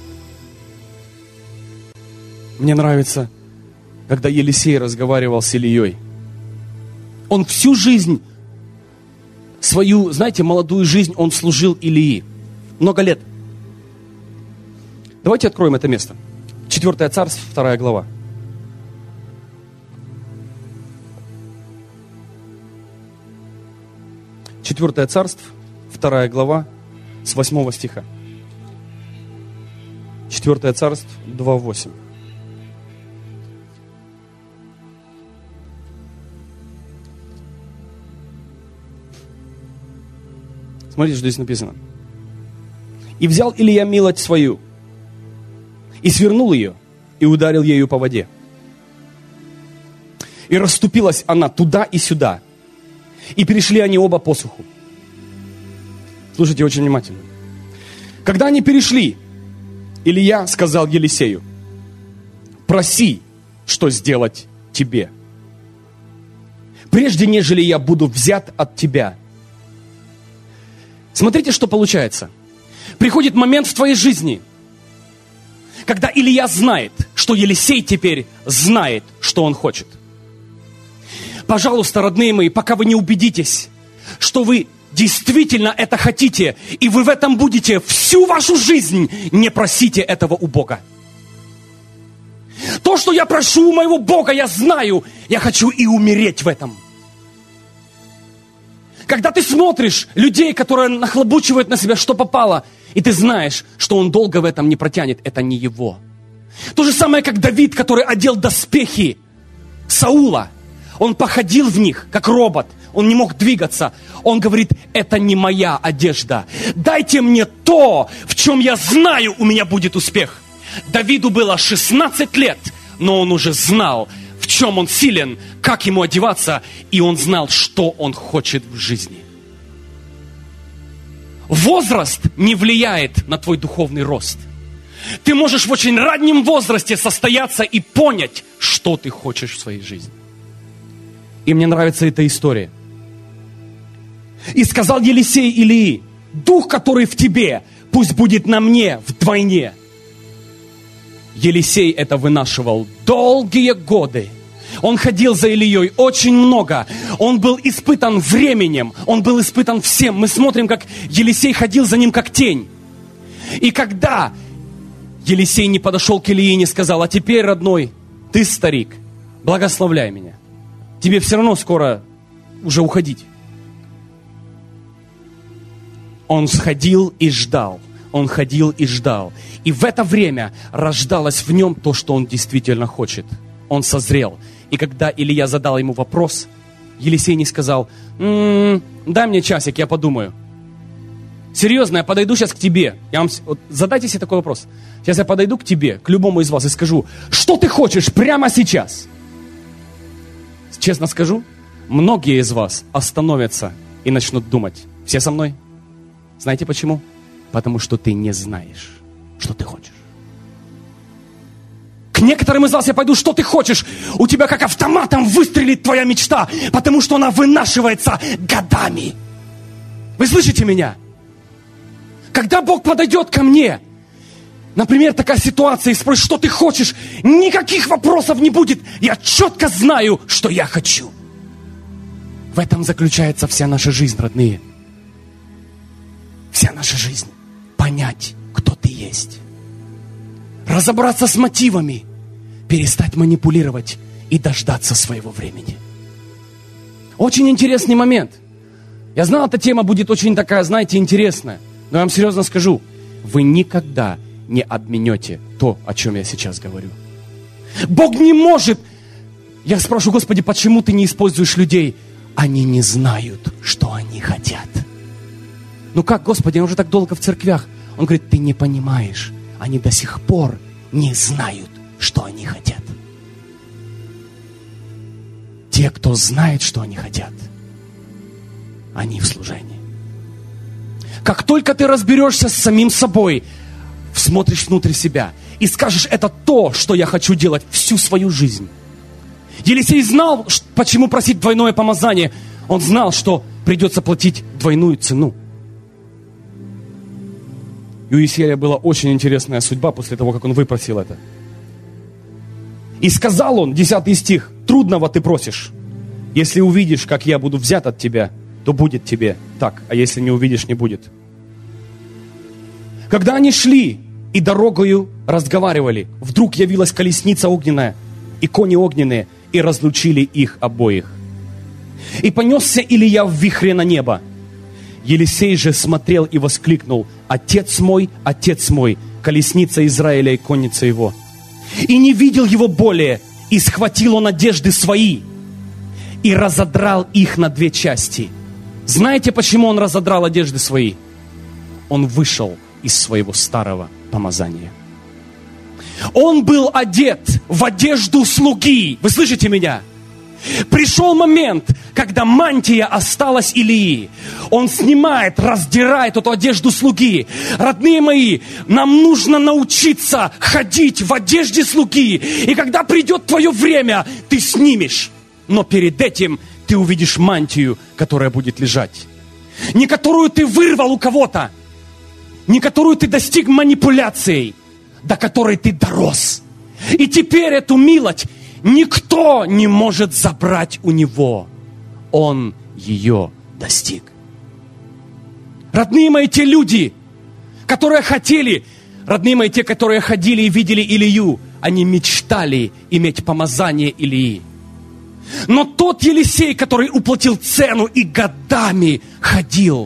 Мне нравится, когда Елисей разговаривал с Ильей. Он всю жизнь, свою, знаете, молодую жизнь, он служил Илии. Много лет. Давайте откроем это место. 4 Царств, 2 глава. 4 Царств, 2 глава, с 8 стиха. 4 Царств, 2:8. Смотрите, что здесь написано. «И взял Илия милость свою, и свернул ее, и ударил ею по воде. И расступилась она туда и сюда, и перешли они оба по суху». Слушайте очень внимательно. Когда они перешли, Илия сказал Елисею: «Проси, что сделать тебе, прежде нежели я буду взят от тебя». Смотрите, что получается. Приходит момент в твоей жизни, когда Илия знает, что Елисей теперь знает, что он хочет. Пожалуйста, родные мои, пока вы не убедитесь, что вы действительно это хотите, и вы в этом будете всю вашу жизнь, не просите этого у Бога. То, что я прошу у моего Бога, я знаю, я хочу и умереть в этом. Когда ты смотришь людей, которые нахлобучивают на себя, что попало, и ты знаешь, что он долго в этом не протянет, это не его. То же самое, как Давид, который одел доспехи Саула. Он походил в них, как робот. Он не мог двигаться. Он говорит: это не моя одежда. Дайте мне то, в чем я знаю, у меня будет успех. Давиду было 16 лет, но он уже знал, в чем он силен, как ему одеваться, и он знал, что он хочет в жизни. Возраст не влияет на твой духовный рост. Ты можешь в очень раннем возрасте состояться и понять, что ты хочешь в своей жизни. И мне нравится эта история. «И сказал Елисей Илии: дух, который в тебе, пусть будет на мне вдвойне». Елисей это вынашивал долгие годы. Он ходил за Илией очень много. Он был испытан временем. Он был испытан всем. Мы смотрим, как Елисей ходил за ним как тень. И когда Елисей не подошел к Илии и не сказал: а теперь, родной, ты старик, благословляй меня. Тебе все равно скоро уже уходить. Он сходил и ждал. Он ходил и ждал. И в это время рождалось в нем то, что он действительно хочет. Он созрел. И когда Илия задал ему вопрос, Елисей не сказал: дай мне часик, я подумаю. Серьезно, я подойду сейчас к тебе. Задайте себе такой вопрос. Сейчас я подойду к тебе, к любому из вас, и скажу: что ты хочешь прямо сейчас? Честно скажу, многие из вас остановятся и начнут думать. Все со мной? Знаете почему? Потому что ты не знаешь, что ты хочешь. К некоторым из вас я пойду: что ты хочешь? У тебя как автоматом выстрелит твоя мечта, потому что она вынашивается годами. Вы слышите меня? Когда Бог подойдет ко мне, например, такая ситуация, и спросит: что ты хочешь? Никаких вопросов не будет. Я четко знаю, что я хочу. В этом заключается вся наша жизнь, родные. Вся наша жизнь. Понять, кто ты есть. Разобраться с мотивами. Перестать манипулировать и дождаться своего времени. Очень интересный момент. Я знал, эта тема будет очень такая, знаете, интересная. Но я вам серьезно скажу, вы никогда не обменете то, о чем я сейчас говорю. Бог не может. Я спрашиваю: Господи, почему ты не используешь людей? Они не знают, что они хотят. Ну как, Господи, я уже так долго в церквях. Он говорит: ты не понимаешь. Они до сих пор не знают, что они хотят. Те, кто знает, что они хотят, они в служении. Как только ты разберешься с самим собой, смотришь внутрь себя и скажешь: это то, что я хочу делать всю свою жизнь. Елисей знал, почему просить двойное помазание. Он знал, что придется платить двойную цену. И у Елисея была очень интересная судьба после того, как он выпросил это. И сказал он, 10 стих: трудного ты просишь. Если увидишь, как я буду взят от тебя, то будет тебе так, а если не увидишь, не будет. Когда они шли и дорогою разговаривали, вдруг явилась колесница огненная и кони огненные, и разлучили их обоих. И понесся Илия в вихре на небо. Елисей же смотрел и воскликнул: отец мой, колесница Израиля и конница его. И не видел его более, и схватил он одежды свои, и разодрал их на 2 части. Знаете, почему он разодрал одежды свои? Он вышел из своего старого помазания. Он был одет в одежду слуги. Вы слышите меня? Пришел момент, когда мантия осталась Илии. Он снимает, раздирает эту одежду слуги. Родные мои, нам нужно научиться ходить в одежде слуги. И когда придет твое время, ты снимешь. Но перед этим ты увидишь мантию, которая будет лежать. Не которую ты вырвал у кого-то. Не которую ты достиг манипуляцией. До которой ты дорос. И теперь эту милость никто не может забрать у него. Он ее достиг. Родные мои, те люди, которые хотели, родные мои, те, которые ходили и видели Илию, они мечтали иметь помазание Илии. Но тот Елисей, который уплатил цену и годами ходил,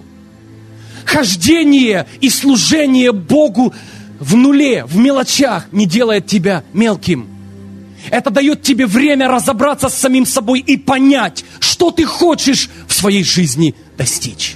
хождение и служение Богу в нуле, в мелочах не делает тебя мелким. Это дает тебе время разобраться с самим собой и понять, что ты хочешь в своей жизни достичь.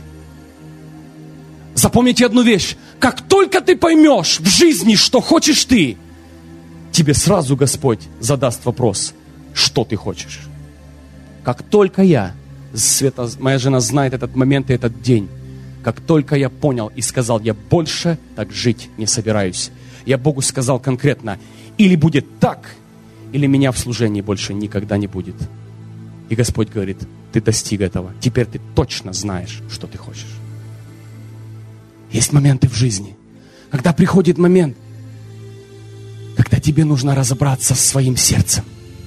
Запомните одну вещь. Как только ты поймешь в жизни, что хочешь ты, тебе сразу Господь задаст вопрос: что ты хочешь? Как только Света, моя жена знает этот момент и этот день, как только я понял и сказал: я больше так жить не собираюсь. Я Богу сказал конкретно: или будет так, или меня в служении больше никогда не будет. И Господь говорит: ты достиг этого. Теперь ты точно знаешь, что ты хочешь. Есть моменты в жизни, когда приходит момент, когда тебе нужно разобраться с своим сердцем.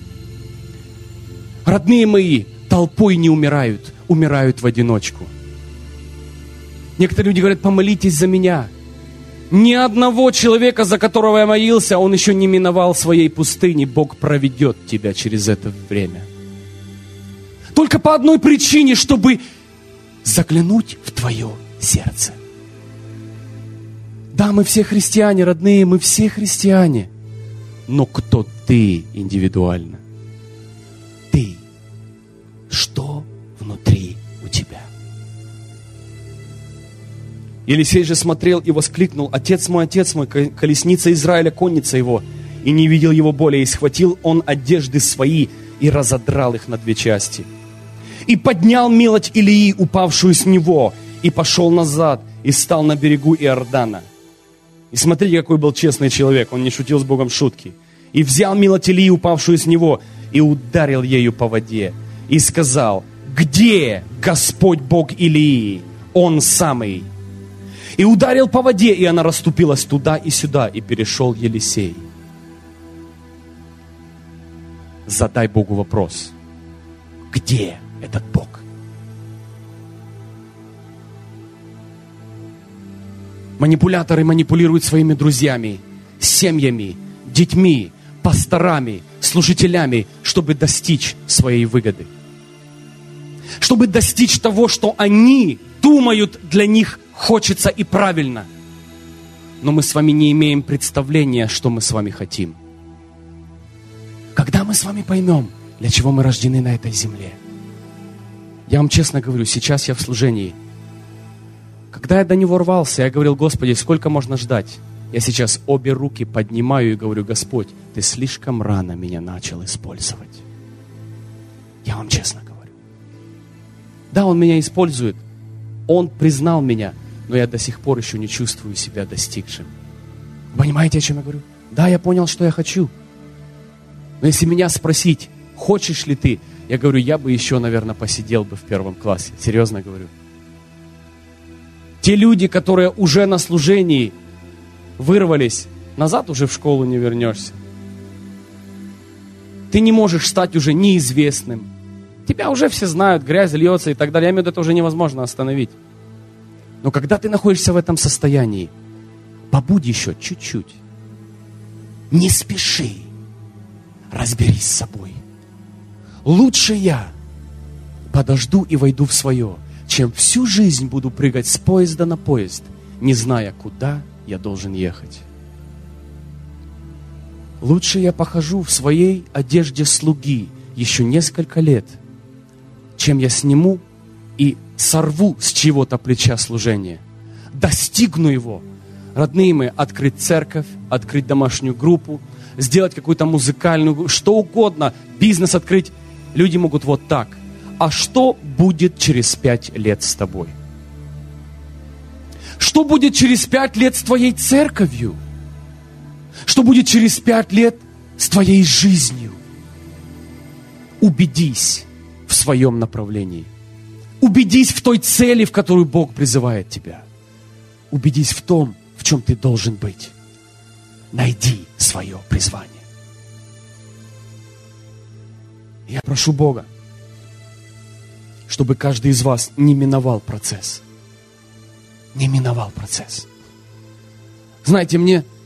Родные мои, толпой не умирают, умирают в одиночку. Некоторые люди говорят: помолитесь за меня. Ни одного человека, за которого я молился, он еще не миновал своей пустыни. Бог проведет тебя через это время. Только по одной причине, чтобы заглянуть в твое сердце. Да, мы все христиане, родные, мы все христиане. Но кто ты индивидуально? Ты. Что Елисей же смотрел и воскликнул: отец мой, колесница Израиля, конница его. И не видел его более, и схватил он одежды свои и разодрал их на две части. И поднял милоть Илии, упавшую с него, и пошел назад, и стал на берегу Иордана. И смотрите, какой был честный человек, он не шутил с Богом шутки. И взял милоть Илии, упавшую с него, и ударил ею по воде, и сказал: где Господь Бог Илии? Он самый. И ударил по воде, и она расступилась туда и сюда, и перешел Елисей. Задай Богу вопрос: где этот Бог? Манипуляторы манипулируют своими друзьями, семьями, детьми, пасторами, служителями, чтобы достичь своей выгоды. Чтобы достичь того, что они думают, для них хочется и правильно. Но мы с вами не имеем представления, что мы с вами хотим. Когда мы с вами поймем, для чего мы рождены на этой земле? Я вам честно говорю, сейчас я в служении. Когда я до него рвался, я говорил: Господи, сколько можно ждать? Я сейчас обе руки поднимаю и говорю: Господь, Ты слишком рано меня начал использовать. Я вам честно говорю. Да, Он меня использует. Он признал меня, но я до сих пор еще не чувствую себя достигшим. Понимаете, о чем я говорю? Да, я понял, что я хочу. Но если меня спросить: хочешь ли ты? Я говорю: я бы еще, наверное, посидел бы в 1 классе. Серьезно говорю. Те люди, которые уже на служении вырвались, назад уже в школу не вернешься. Ты не можешь стать уже неизвестным. Тебя уже все знают, грязь льется и так далее. Я имею в виду, это уже невозможно остановить. Но когда ты находишься в этом состоянии, побудь еще чуть-чуть. Не спеши. Разберись с собой. Лучше я подожду и войду в свое, чем всю жизнь буду прыгать с поезда на поезд, не зная, куда я должен ехать. Лучше я похожу в своей одежде слуги еще несколько лет, чем я сниму и сорву с чьего-то плеча служение. Достигну его. Родные мои, открыть церковь, открыть домашнюю группу, сделать какую-то музыкальную, что угодно, бизнес открыть. Люди могут вот так. А что будет через 5 лет с тобой? Что будет через 5 лет с твоей церковью? Что будет через 5 лет с твоей жизнью? Убедись в своем направлении. Убедись в той цели, в которую Бог призывает тебя. Убедись в том, в чем ты должен быть. Найди свое призвание. Я прошу Бога, чтобы каждый из вас не миновал процесс. Не миновал процесс. Знаете,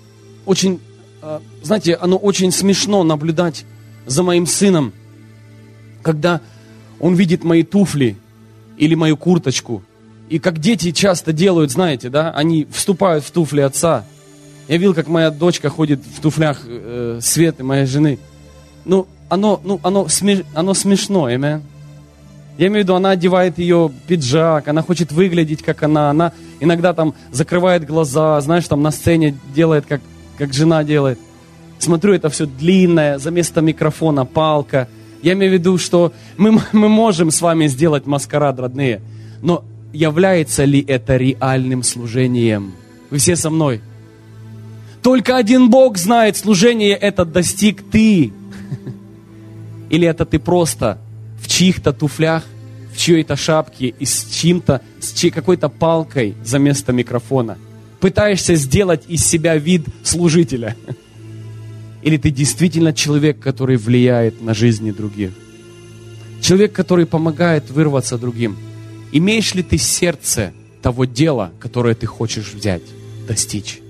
оно очень смешно наблюдать за моим сыном, когда он видит мои туфли или мою курточку. И как дети часто делают, знаете, да, они вступают в туфли отца. Я видел, как моя дочка ходит в туфлях Светы, моей жены. Оно смешно, amen. Я имею в виду, она одевает ее пиджак, она хочет выглядеть, как она иногда там закрывает глаза, знаешь, там на сцене делает, как жена делает. Смотрю, это все длинное, за место микрофона палка. Я имею в виду, что мы можем с вами сделать маскарад, родные, но является ли это реальным служением? Вы все со мной? Только один Бог знает, служение это достиг ты. Или это ты просто в чьих-то туфлях, в чьей-то шапке и с какой-то палкой за место микрофона пытаешься сделать из себя вид служителя? Или ты действительно человек, который влияет на жизни других? Человек, который помогает вырваться другим? Имеешь ли ты сердце того дела, которое ты хочешь взять, достичь?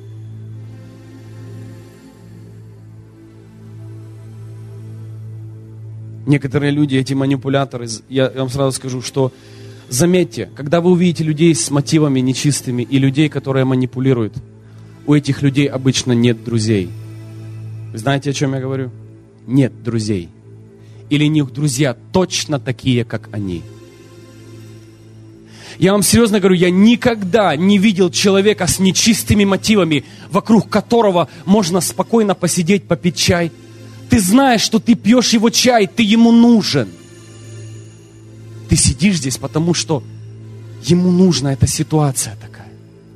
Некоторые люди, эти манипуляторы, я вам сразу скажу, что заметьте, когда вы увидите людей с мотивами нечистыми и людей, которые манипулируют, у этих людей обычно нет друзей. Вы знаете, о чем я говорю? Нет друзей. Или у них друзья точно такие, как они. Я вам серьезно говорю, я никогда не видел человека с нечистыми мотивами, вокруг которого можно спокойно посидеть, попить чай. Ты знаешь, что ты пьешь его чай, ты ему нужен. Ты сидишь здесь, потому что ему нужна эта ситуация такая.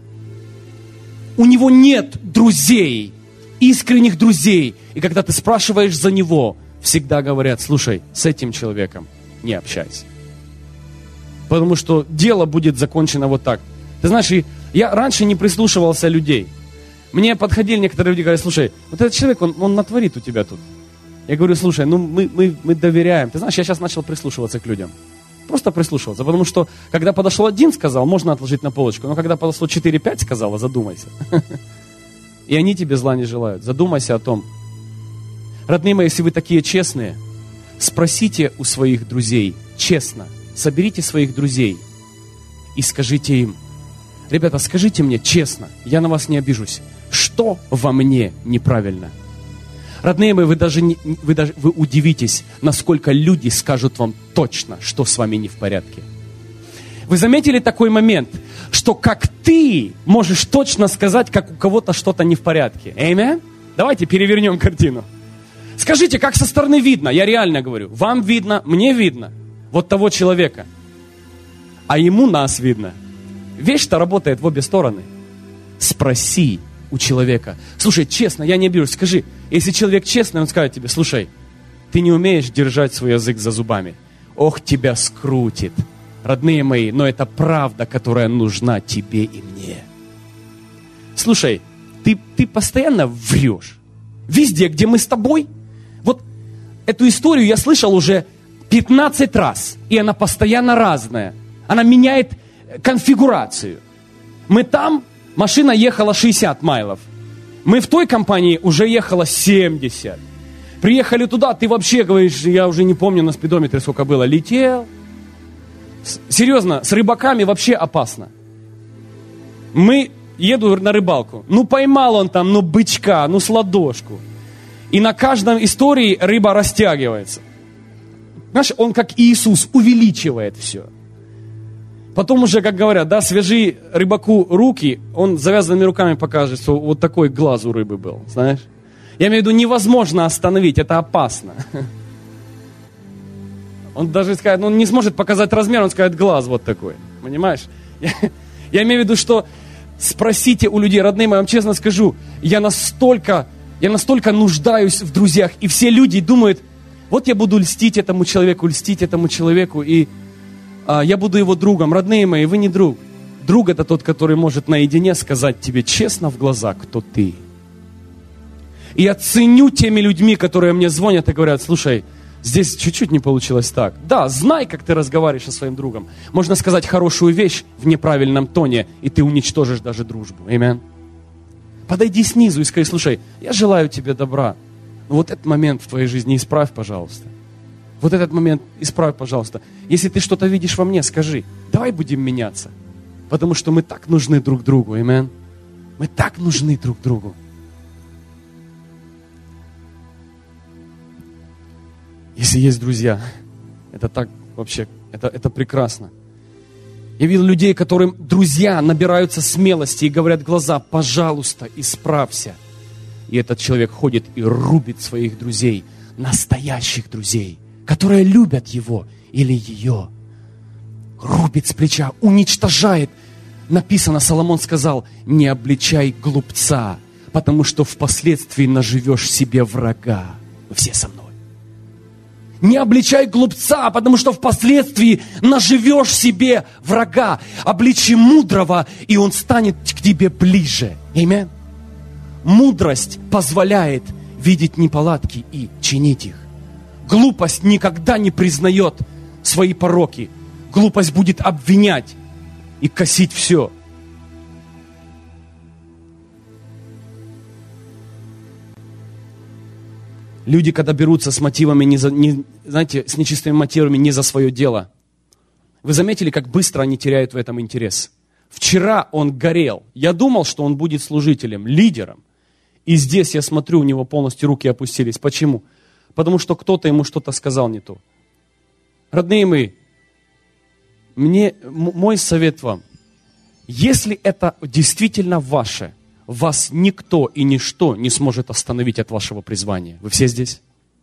У него нет друзей, искренних друзей. И когда ты спрашиваешь за него, всегда говорят: слушай, с этим человеком не общайся. Потому что дело будет закончено вот так. Ты знаешь, я раньше не прислушивался людей. Мне подходили некоторые люди, говорят: слушай, вот этот человек, он натворит у тебя тут. Я говорю: слушай, ну мы доверяем. Ты знаешь, я сейчас начал прислушиваться к людям. Просто прислушиваться. Потому что, когда подошел один, сказал, можно отложить на полочку. Но когда подошло 4-5, сказала, задумайся. И они тебе зла не желают. Задумайся о том. Родные мои, если вы такие честные, спросите у своих друзей честно. Соберите своих друзей и скажите им: ребята, скажите мне честно, я на вас не обижусь, что во мне неправильно? Родные мои, вы удивитесь, насколько люди скажут вам точно, что с вами не в порядке. Вы заметили такой момент, что как ты можешь точно сказать, как у кого-то что-то не в порядке? Аминь? Давайте перевернем картину. Скажите, как со стороны видно? Я реально говорю. Вам видно, мне видно. Вот того человека. А ему нас видно. Вещь-то работает в обе стороны. Спроси у человека. Слушай, честно, я не обижусь. Скажи, если человек честный, он скажет тебе: слушай, ты не умеешь держать свой язык за зубами. Ох, тебя скрутит. Родные мои, но это правда, которая нужна тебе и мне. Слушай, ты постоянно врешь. Везде, где мы с тобой. Вот эту историю я слышал уже 15 раз. И она постоянно разная. Она меняет конфигурацию. Мы там, машина ехала 60 майлов. Мы в той компании уже ехала 70. Приехали туда, ты вообще говоришь, я уже не помню на спидометре сколько было. Летел. Серьезно, с рыбаками вообще опасно. Еду на рыбалку. Ну поймал он там, ну бычка, ну с ладошку. И на каждом истории рыба растягивается. Знаешь, он как Иисус увеличивает все. Потом уже, как говорят, да, свяжи рыбаку руки, он завязанными руками покажет, что вот такой глаз у рыбы был, знаешь. Я имею в виду, невозможно остановить, это опасно. Он даже скажет, он не сможет показать размер, он скажет, глаз вот такой, понимаешь. Я имею в виду, что спросите у людей, родные мои, я вам честно скажу, я настолько нуждаюсь в друзьях, и все люди думают, вот я буду льстить этому человеку, и я буду его другом. Родные мои, вы не друг. Друг — это тот, который может наедине сказать тебе честно в глаза, кто ты. И я ценю теми людьми, которые мне звонят и говорят: слушай, здесь чуть-чуть не получилось так. Да, знай, как ты разговариваешь со своим другом. Можно сказать хорошую вещь в неправильном тоне, и ты уничтожишь даже дружбу. Аминь. Подойди снизу и скажи: слушай, я желаю тебе добра. Но вот этот момент в твоей жизни исправь, пожалуйста. Вот этот момент исправь, пожалуйста. Если ты что-то видишь во мне, скажи. Давай будем меняться. Потому что мы так нужны друг другу. Аминь. Мы так нужны друг другу. Если есть друзья, это так вообще, это прекрасно. Я видел людей, которым друзья набираются смелости и говорят в глаза: пожалуйста, исправься. И этот человек ходит и рубит своих друзей, настоящих друзей, которые любят его или ее. Рубит с плеча, уничтожает. Написано, Соломон сказал: не обличай глупца, потому что впоследствии наживешь себе врага. Вы все со мной. Не обличай глупца, потому что впоследствии наживешь себе врага. Обличи мудрого, и он станет к тебе ближе. Аминь. Мудрость позволяет видеть неполадки и чинить их. Глупость никогда не признает свои пороки. Глупость будет обвинять и косить все. Люди, когда берутся с мотивами, с нечистыми мотивами не за свое дело. Вы заметили, как быстро они теряют в этом интерес? Вчера он горел. Я думал, что он будет служителем, лидером. И здесь я смотрю, у него полностью руки опустились. Почему? Потому что кто-то ему что-то сказал не то. Родные мои, мой совет вам, если это действительно ваше, вас никто и ничто не сможет остановить от вашего призвания. Вы все здесь?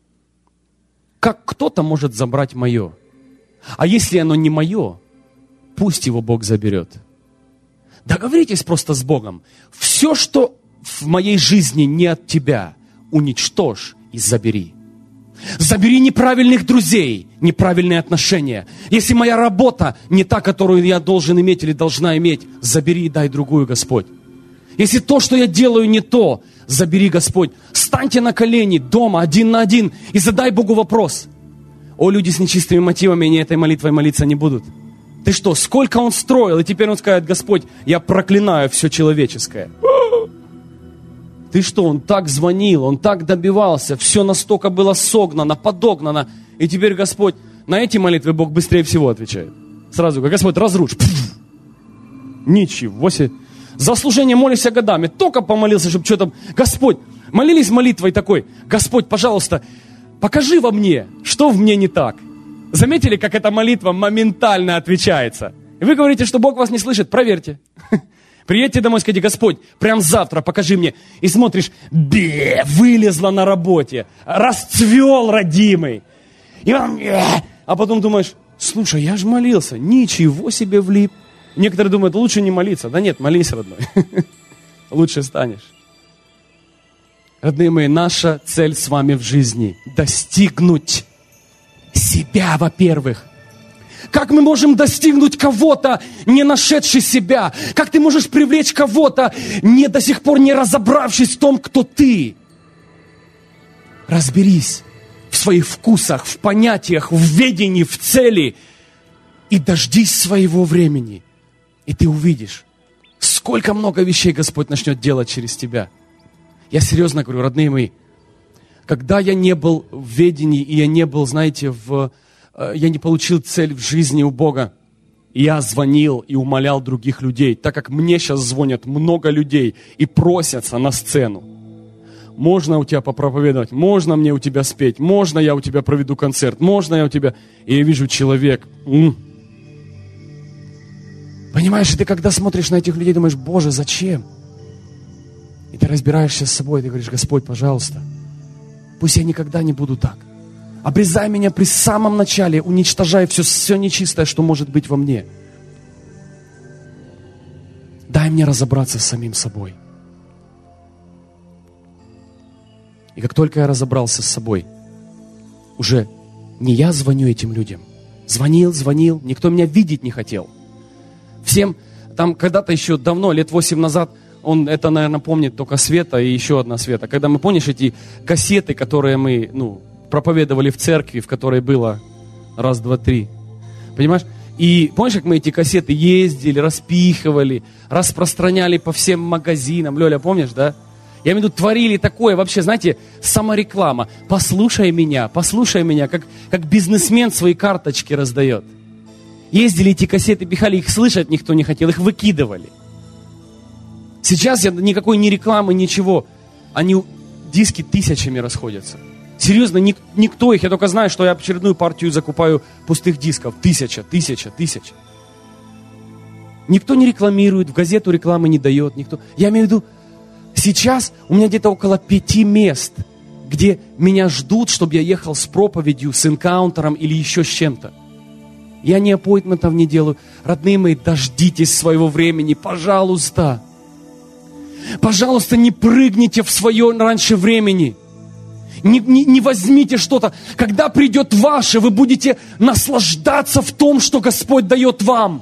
Как кто-то может забрать мое? А если оно не мое, пусть его Бог заберет. Договоритесь просто с Богом. Все, что в моей жизни не от тебя, уничтожь и забери. Забери неправильных друзей, неправильные отношения. Если моя работа не та, которую я должен иметь или должна иметь, забери и дай другую, Господь. Если то, что я делаю, не то, забери, Господь. Встаньте на колени дома, один на один, и задай Богу вопрос. О, люди с нечистыми мотивами не этой молитвой молиться не будут. Ты что, сколько он строил, и теперь он скажет: Господь, я проклинаю все человеческое. Ты что, он так звонил, он так добивался, все настолько было согнано, подогнано. И теперь, Господь, на эти молитвы Бог быстрее всего отвечает. Сразу говорит: Господь, разрушь. Ничего себе. За служение молишься годами, только помолился, чтобы что-то... Господь, молились молитвой такой: Господь, пожалуйста, покажи во мне, что в мне не так. Заметили, как эта молитва моментально отвечается? И вы говорите, что Бог вас не слышит? Проверьте. Приедьте домой, скажите: Господь, прям завтра покажи мне. И смотришь: вылезла на работе, расцвел родимый. И он... А потом думаешь: слушай, я же молился, ничего себе влип. Некоторые думают: лучше не молиться. Да нет, молись, родной. Лучше станешь. Родные мои, наша цель с вами в жизни – достигнуть себя, во-первых. Как мы можем достигнуть кого-то, не нашедший себя? Как ты можешь привлечь кого-то, до сих пор не разобравшись в том, кто ты? Разберись в своих вкусах, в понятиях, в ведении, в цели. И дождись своего времени. И ты увидишь, сколько много вещей Господь начнет делать через тебя. Я серьезно говорю, родные мои, когда я не был в ведении, и я не был, знаете, я не получил цель в жизни у Бога, я звонил и умолял других людей, так как мне сейчас звонят много людей и просятся на сцену. Можно у тебя попроповедовать, можно мне у тебя спеть, можно я у тебя проведу концерт, можно я у тебя... И я вижу человек... Понимаешь, и ты когда смотришь на этих людей, думаешь: Боже, зачем? И ты разбираешься с собой, ты говоришь: Господь, пожалуйста, пусть я никогда не буду так. Обрезай меня при самом начале, уничтожай все нечистое, что может быть во мне. Дай мне разобраться с самим собой. И как только я разобрался с собой, уже не я звоню этим людям. Звонил, никто меня видеть не хотел. Всем, там когда-то еще давно, лет 8 назад, это, наверное, помнит только Света и еще одна Света. Когда мы, помнишь, эти кассеты, которые мы, проповедовали в церкви, в которой было 1, 2, 3. Понимаешь? И помнишь, как мы эти кассеты ездили, распихивали, распространяли по всем магазинам. Лёля, помнишь, да? Я имею в виду, творили такое вообще, знаете, самореклама. Послушай меня, как бизнесмен свои карточки раздает. Ездили эти кассеты, пихали, их слышать никто не хотел, их выкидывали. Сейчас никакой ни рекламы, ничего. Диски тысячами расходятся. Серьезно, никто их, я только знаю, что я очередную партию закупаю пустых дисков. Тысяча. Никто не рекламирует, в газету рекламы не дает, никто. Я имею в виду, сейчас у меня где-то около 5 мест, где меня ждут, чтобы я ехал с проповедью, с энкаунтером или еще с чем-то. Я ни аппоинтментов не делаю. Родные мои, дождитесь своего времени, пожалуйста. Пожалуйста, не прыгните в свое раньше времени. Не возьмите что-то. Когда придет ваше, вы будете наслаждаться в том, что Господь дает вам.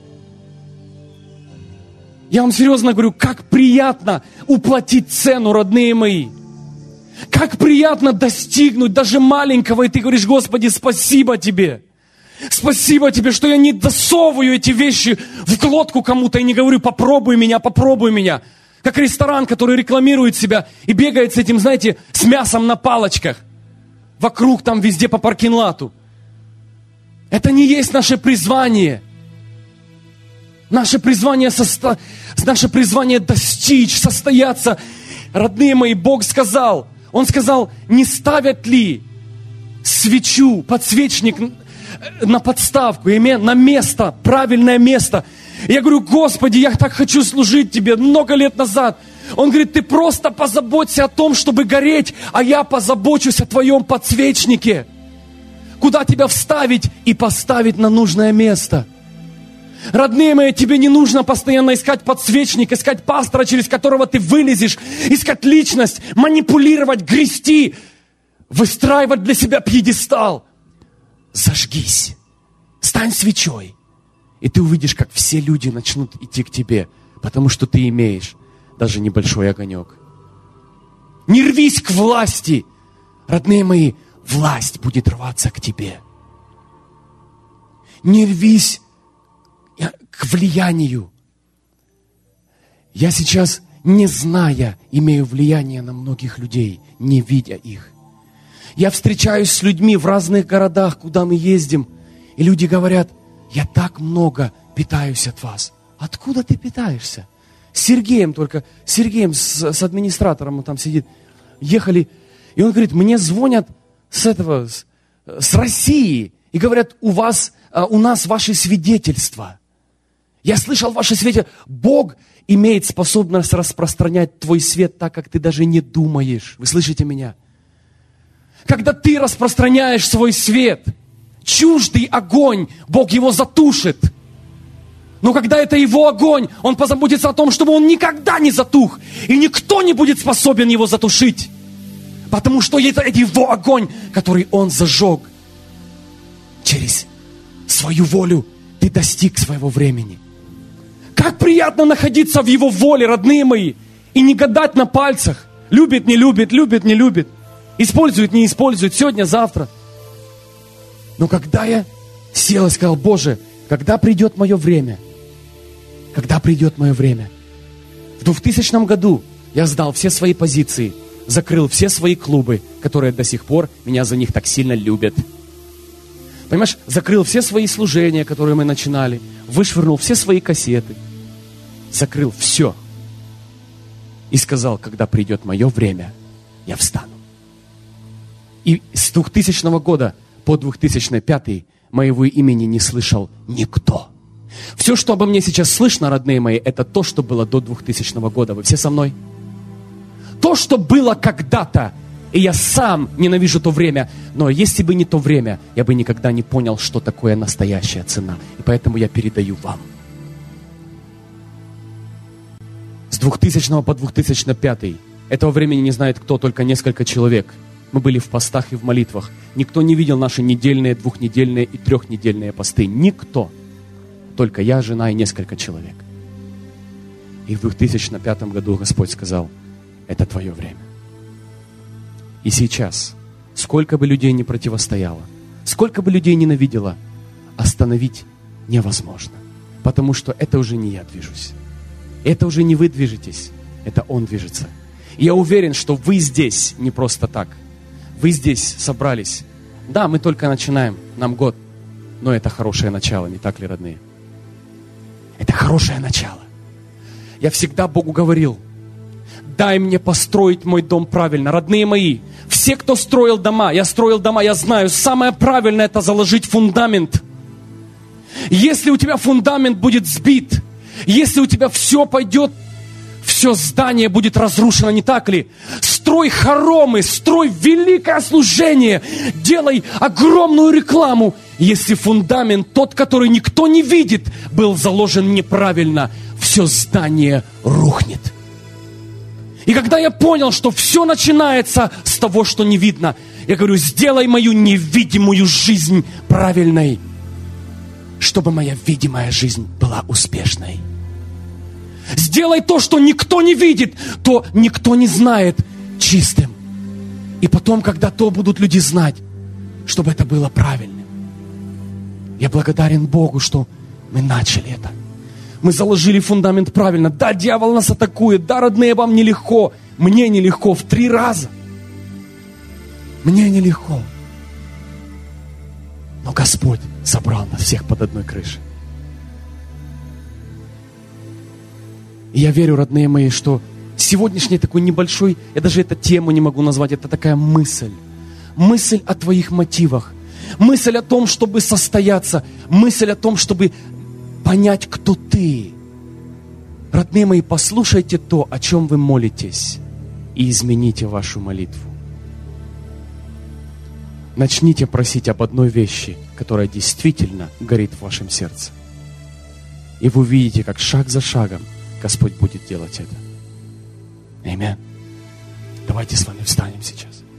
Я вам серьезно говорю, как приятно уплатить цену, родные мои. Как приятно достигнуть даже маленького, и ты говоришь: Господи, спасибо Тебе. Спасибо Тебе, что я не досовываю эти вещи в глотку кому-то и не говорю: попробуй меня. Как ресторан, который рекламирует себя и бегает с этим, знаете, с мясом на палочках. Вокруг там везде по паркинлату. Это не есть наше призвание. Наше призвание достичь, состояться. Родные мои, Бог сказал, Он сказал: не ставят ли свечу, подсвечник на подставку, на место, правильное место. И я говорю: Господи, я так хочу служить Тебе много лет назад. Он говорит: ты просто позаботься о том, чтобы гореть, а я позабочусь о твоем подсвечнике. Куда тебя вставить и поставить на нужное место. Родные мои, тебе не нужно постоянно искать подсвечник, искать пастора, через которого ты вылезешь, искать личность, манипулировать, грести, выстраивать для себя пьедестал. Зажгись, стань свечой, и ты увидишь, как все люди начнут идти к тебе, потому что ты имеешь даже небольшой огонек. Не рвись к власти, родные мои, власть будет рваться к тебе. Не рвись к влиянию. Я сейчас, не зная, имею влияние на многих людей, не видя их. Я встречаюсь с людьми в разных городах, куда мы ездим, и люди говорят: я так много питаюсь от вас. Откуда ты питаешься? С Сергеем с администратором, он там сидит, ехали, и он говорит: мне звонят с России, и говорят: у нас ваши свидетельства. Я слышал ваши свидетельства. Бог имеет способность распространять твой свет так, как ты даже не думаешь. Вы слышите меня? Когда ты распространяешь свой свет, чуждый огонь, Бог его затушит. Но когда это его огонь, Он позаботится о том, чтобы он никогда не затух. И никто не будет способен его затушить. Потому что это его огонь, который Он зажег. Через свою волю ты достиг своего времени. Как приятно находиться в Его воле, родные мои, и не гадать на пальцах. Любит, не любит, любит, не любит. Использует, не использует, сегодня, завтра. Но когда я сел и сказал: Боже, когда придет мое время? Когда придет мое время? В 2000 году я сдал все свои позиции, закрыл все свои клубы, которые до сих пор меня за них так сильно любят. Понимаешь, закрыл все свои служения, которые мы начинали, вышвырнул все свои кассеты, закрыл все. И сказал: когда придет мое время, я встану. И с 2000 года по 2005 моего имени не слышал никто. Все, что обо мне сейчас слышно, родные мои, это то, что было до 2000 года. Вы все со мной? То, что было когда-то. И я сам ненавижу то время. Но если бы не то время, я бы никогда не понял, что такое настоящая цена. И поэтому я передаю вам. С 2000 по 2005 этого времени не знает кто, только несколько человек. Мы были в постах и в молитвах. Никто не видел наши недельные, двухнедельные и трехнедельные посты. Никто. Только я, жена и несколько человек. И в 2005 году Господь сказал: это твое время. И сейчас, сколько бы людей не противостояло, сколько бы людей ненавидело, остановить невозможно. Потому что это уже не я движусь. Это уже не вы движетесь, это Он движется. И я уверен, что вы здесь не просто так. Вы здесь собрались. Да, мы только начинаем, нам год. Но это хорошее начало, не так ли, родные? Это хорошее начало. Я всегда Богу говорил: дай мне построить мой дом правильно. Родные мои, все, кто строил дома, я строил дома, я знаю, самое правильное — это заложить фундамент. Если у тебя фундамент будет сбит, если у тебя все пойдет, все здание будет разрушено, не так ли? Строй хоромы, строй великое служение, делай огромную рекламу. Если фундамент, тот, который никто не видит, был заложен неправильно, все здание рухнет. И когда я понял, что все начинается с того, что не видно, я говорю: сделай мою невидимую жизнь правильной, чтобы моя видимая жизнь была успешной. Сделай то, что никто не видит, то никто не знает, чистым. И потом, когда то будут люди знать, чтобы это было правильным. Я благодарен Богу, что мы начали это. Мы заложили фундамент правильно. Да, дьявол нас атакует. Да, родные, вам нелегко. Мне нелегко в 3 раза. Мне нелегко. Но Господь собрал нас всех под одной крышей. И я верю, родные мои, что сегодняшний такой небольшой, я даже эту тему не могу назвать, это такая мысль. Мысль о твоих мотивах. мысль о том, чтобы состояться, мысль о том, чтобы понять, кто ты. Родные мои, послушайте то, о чем вы молитесь, и измените вашу молитву. Начните просить об одной вещи, которая действительно горит в вашем сердце. И вы увидите, как шаг за шагом Господь будет делать это. Аминь. Давайте с вами встанем сейчас.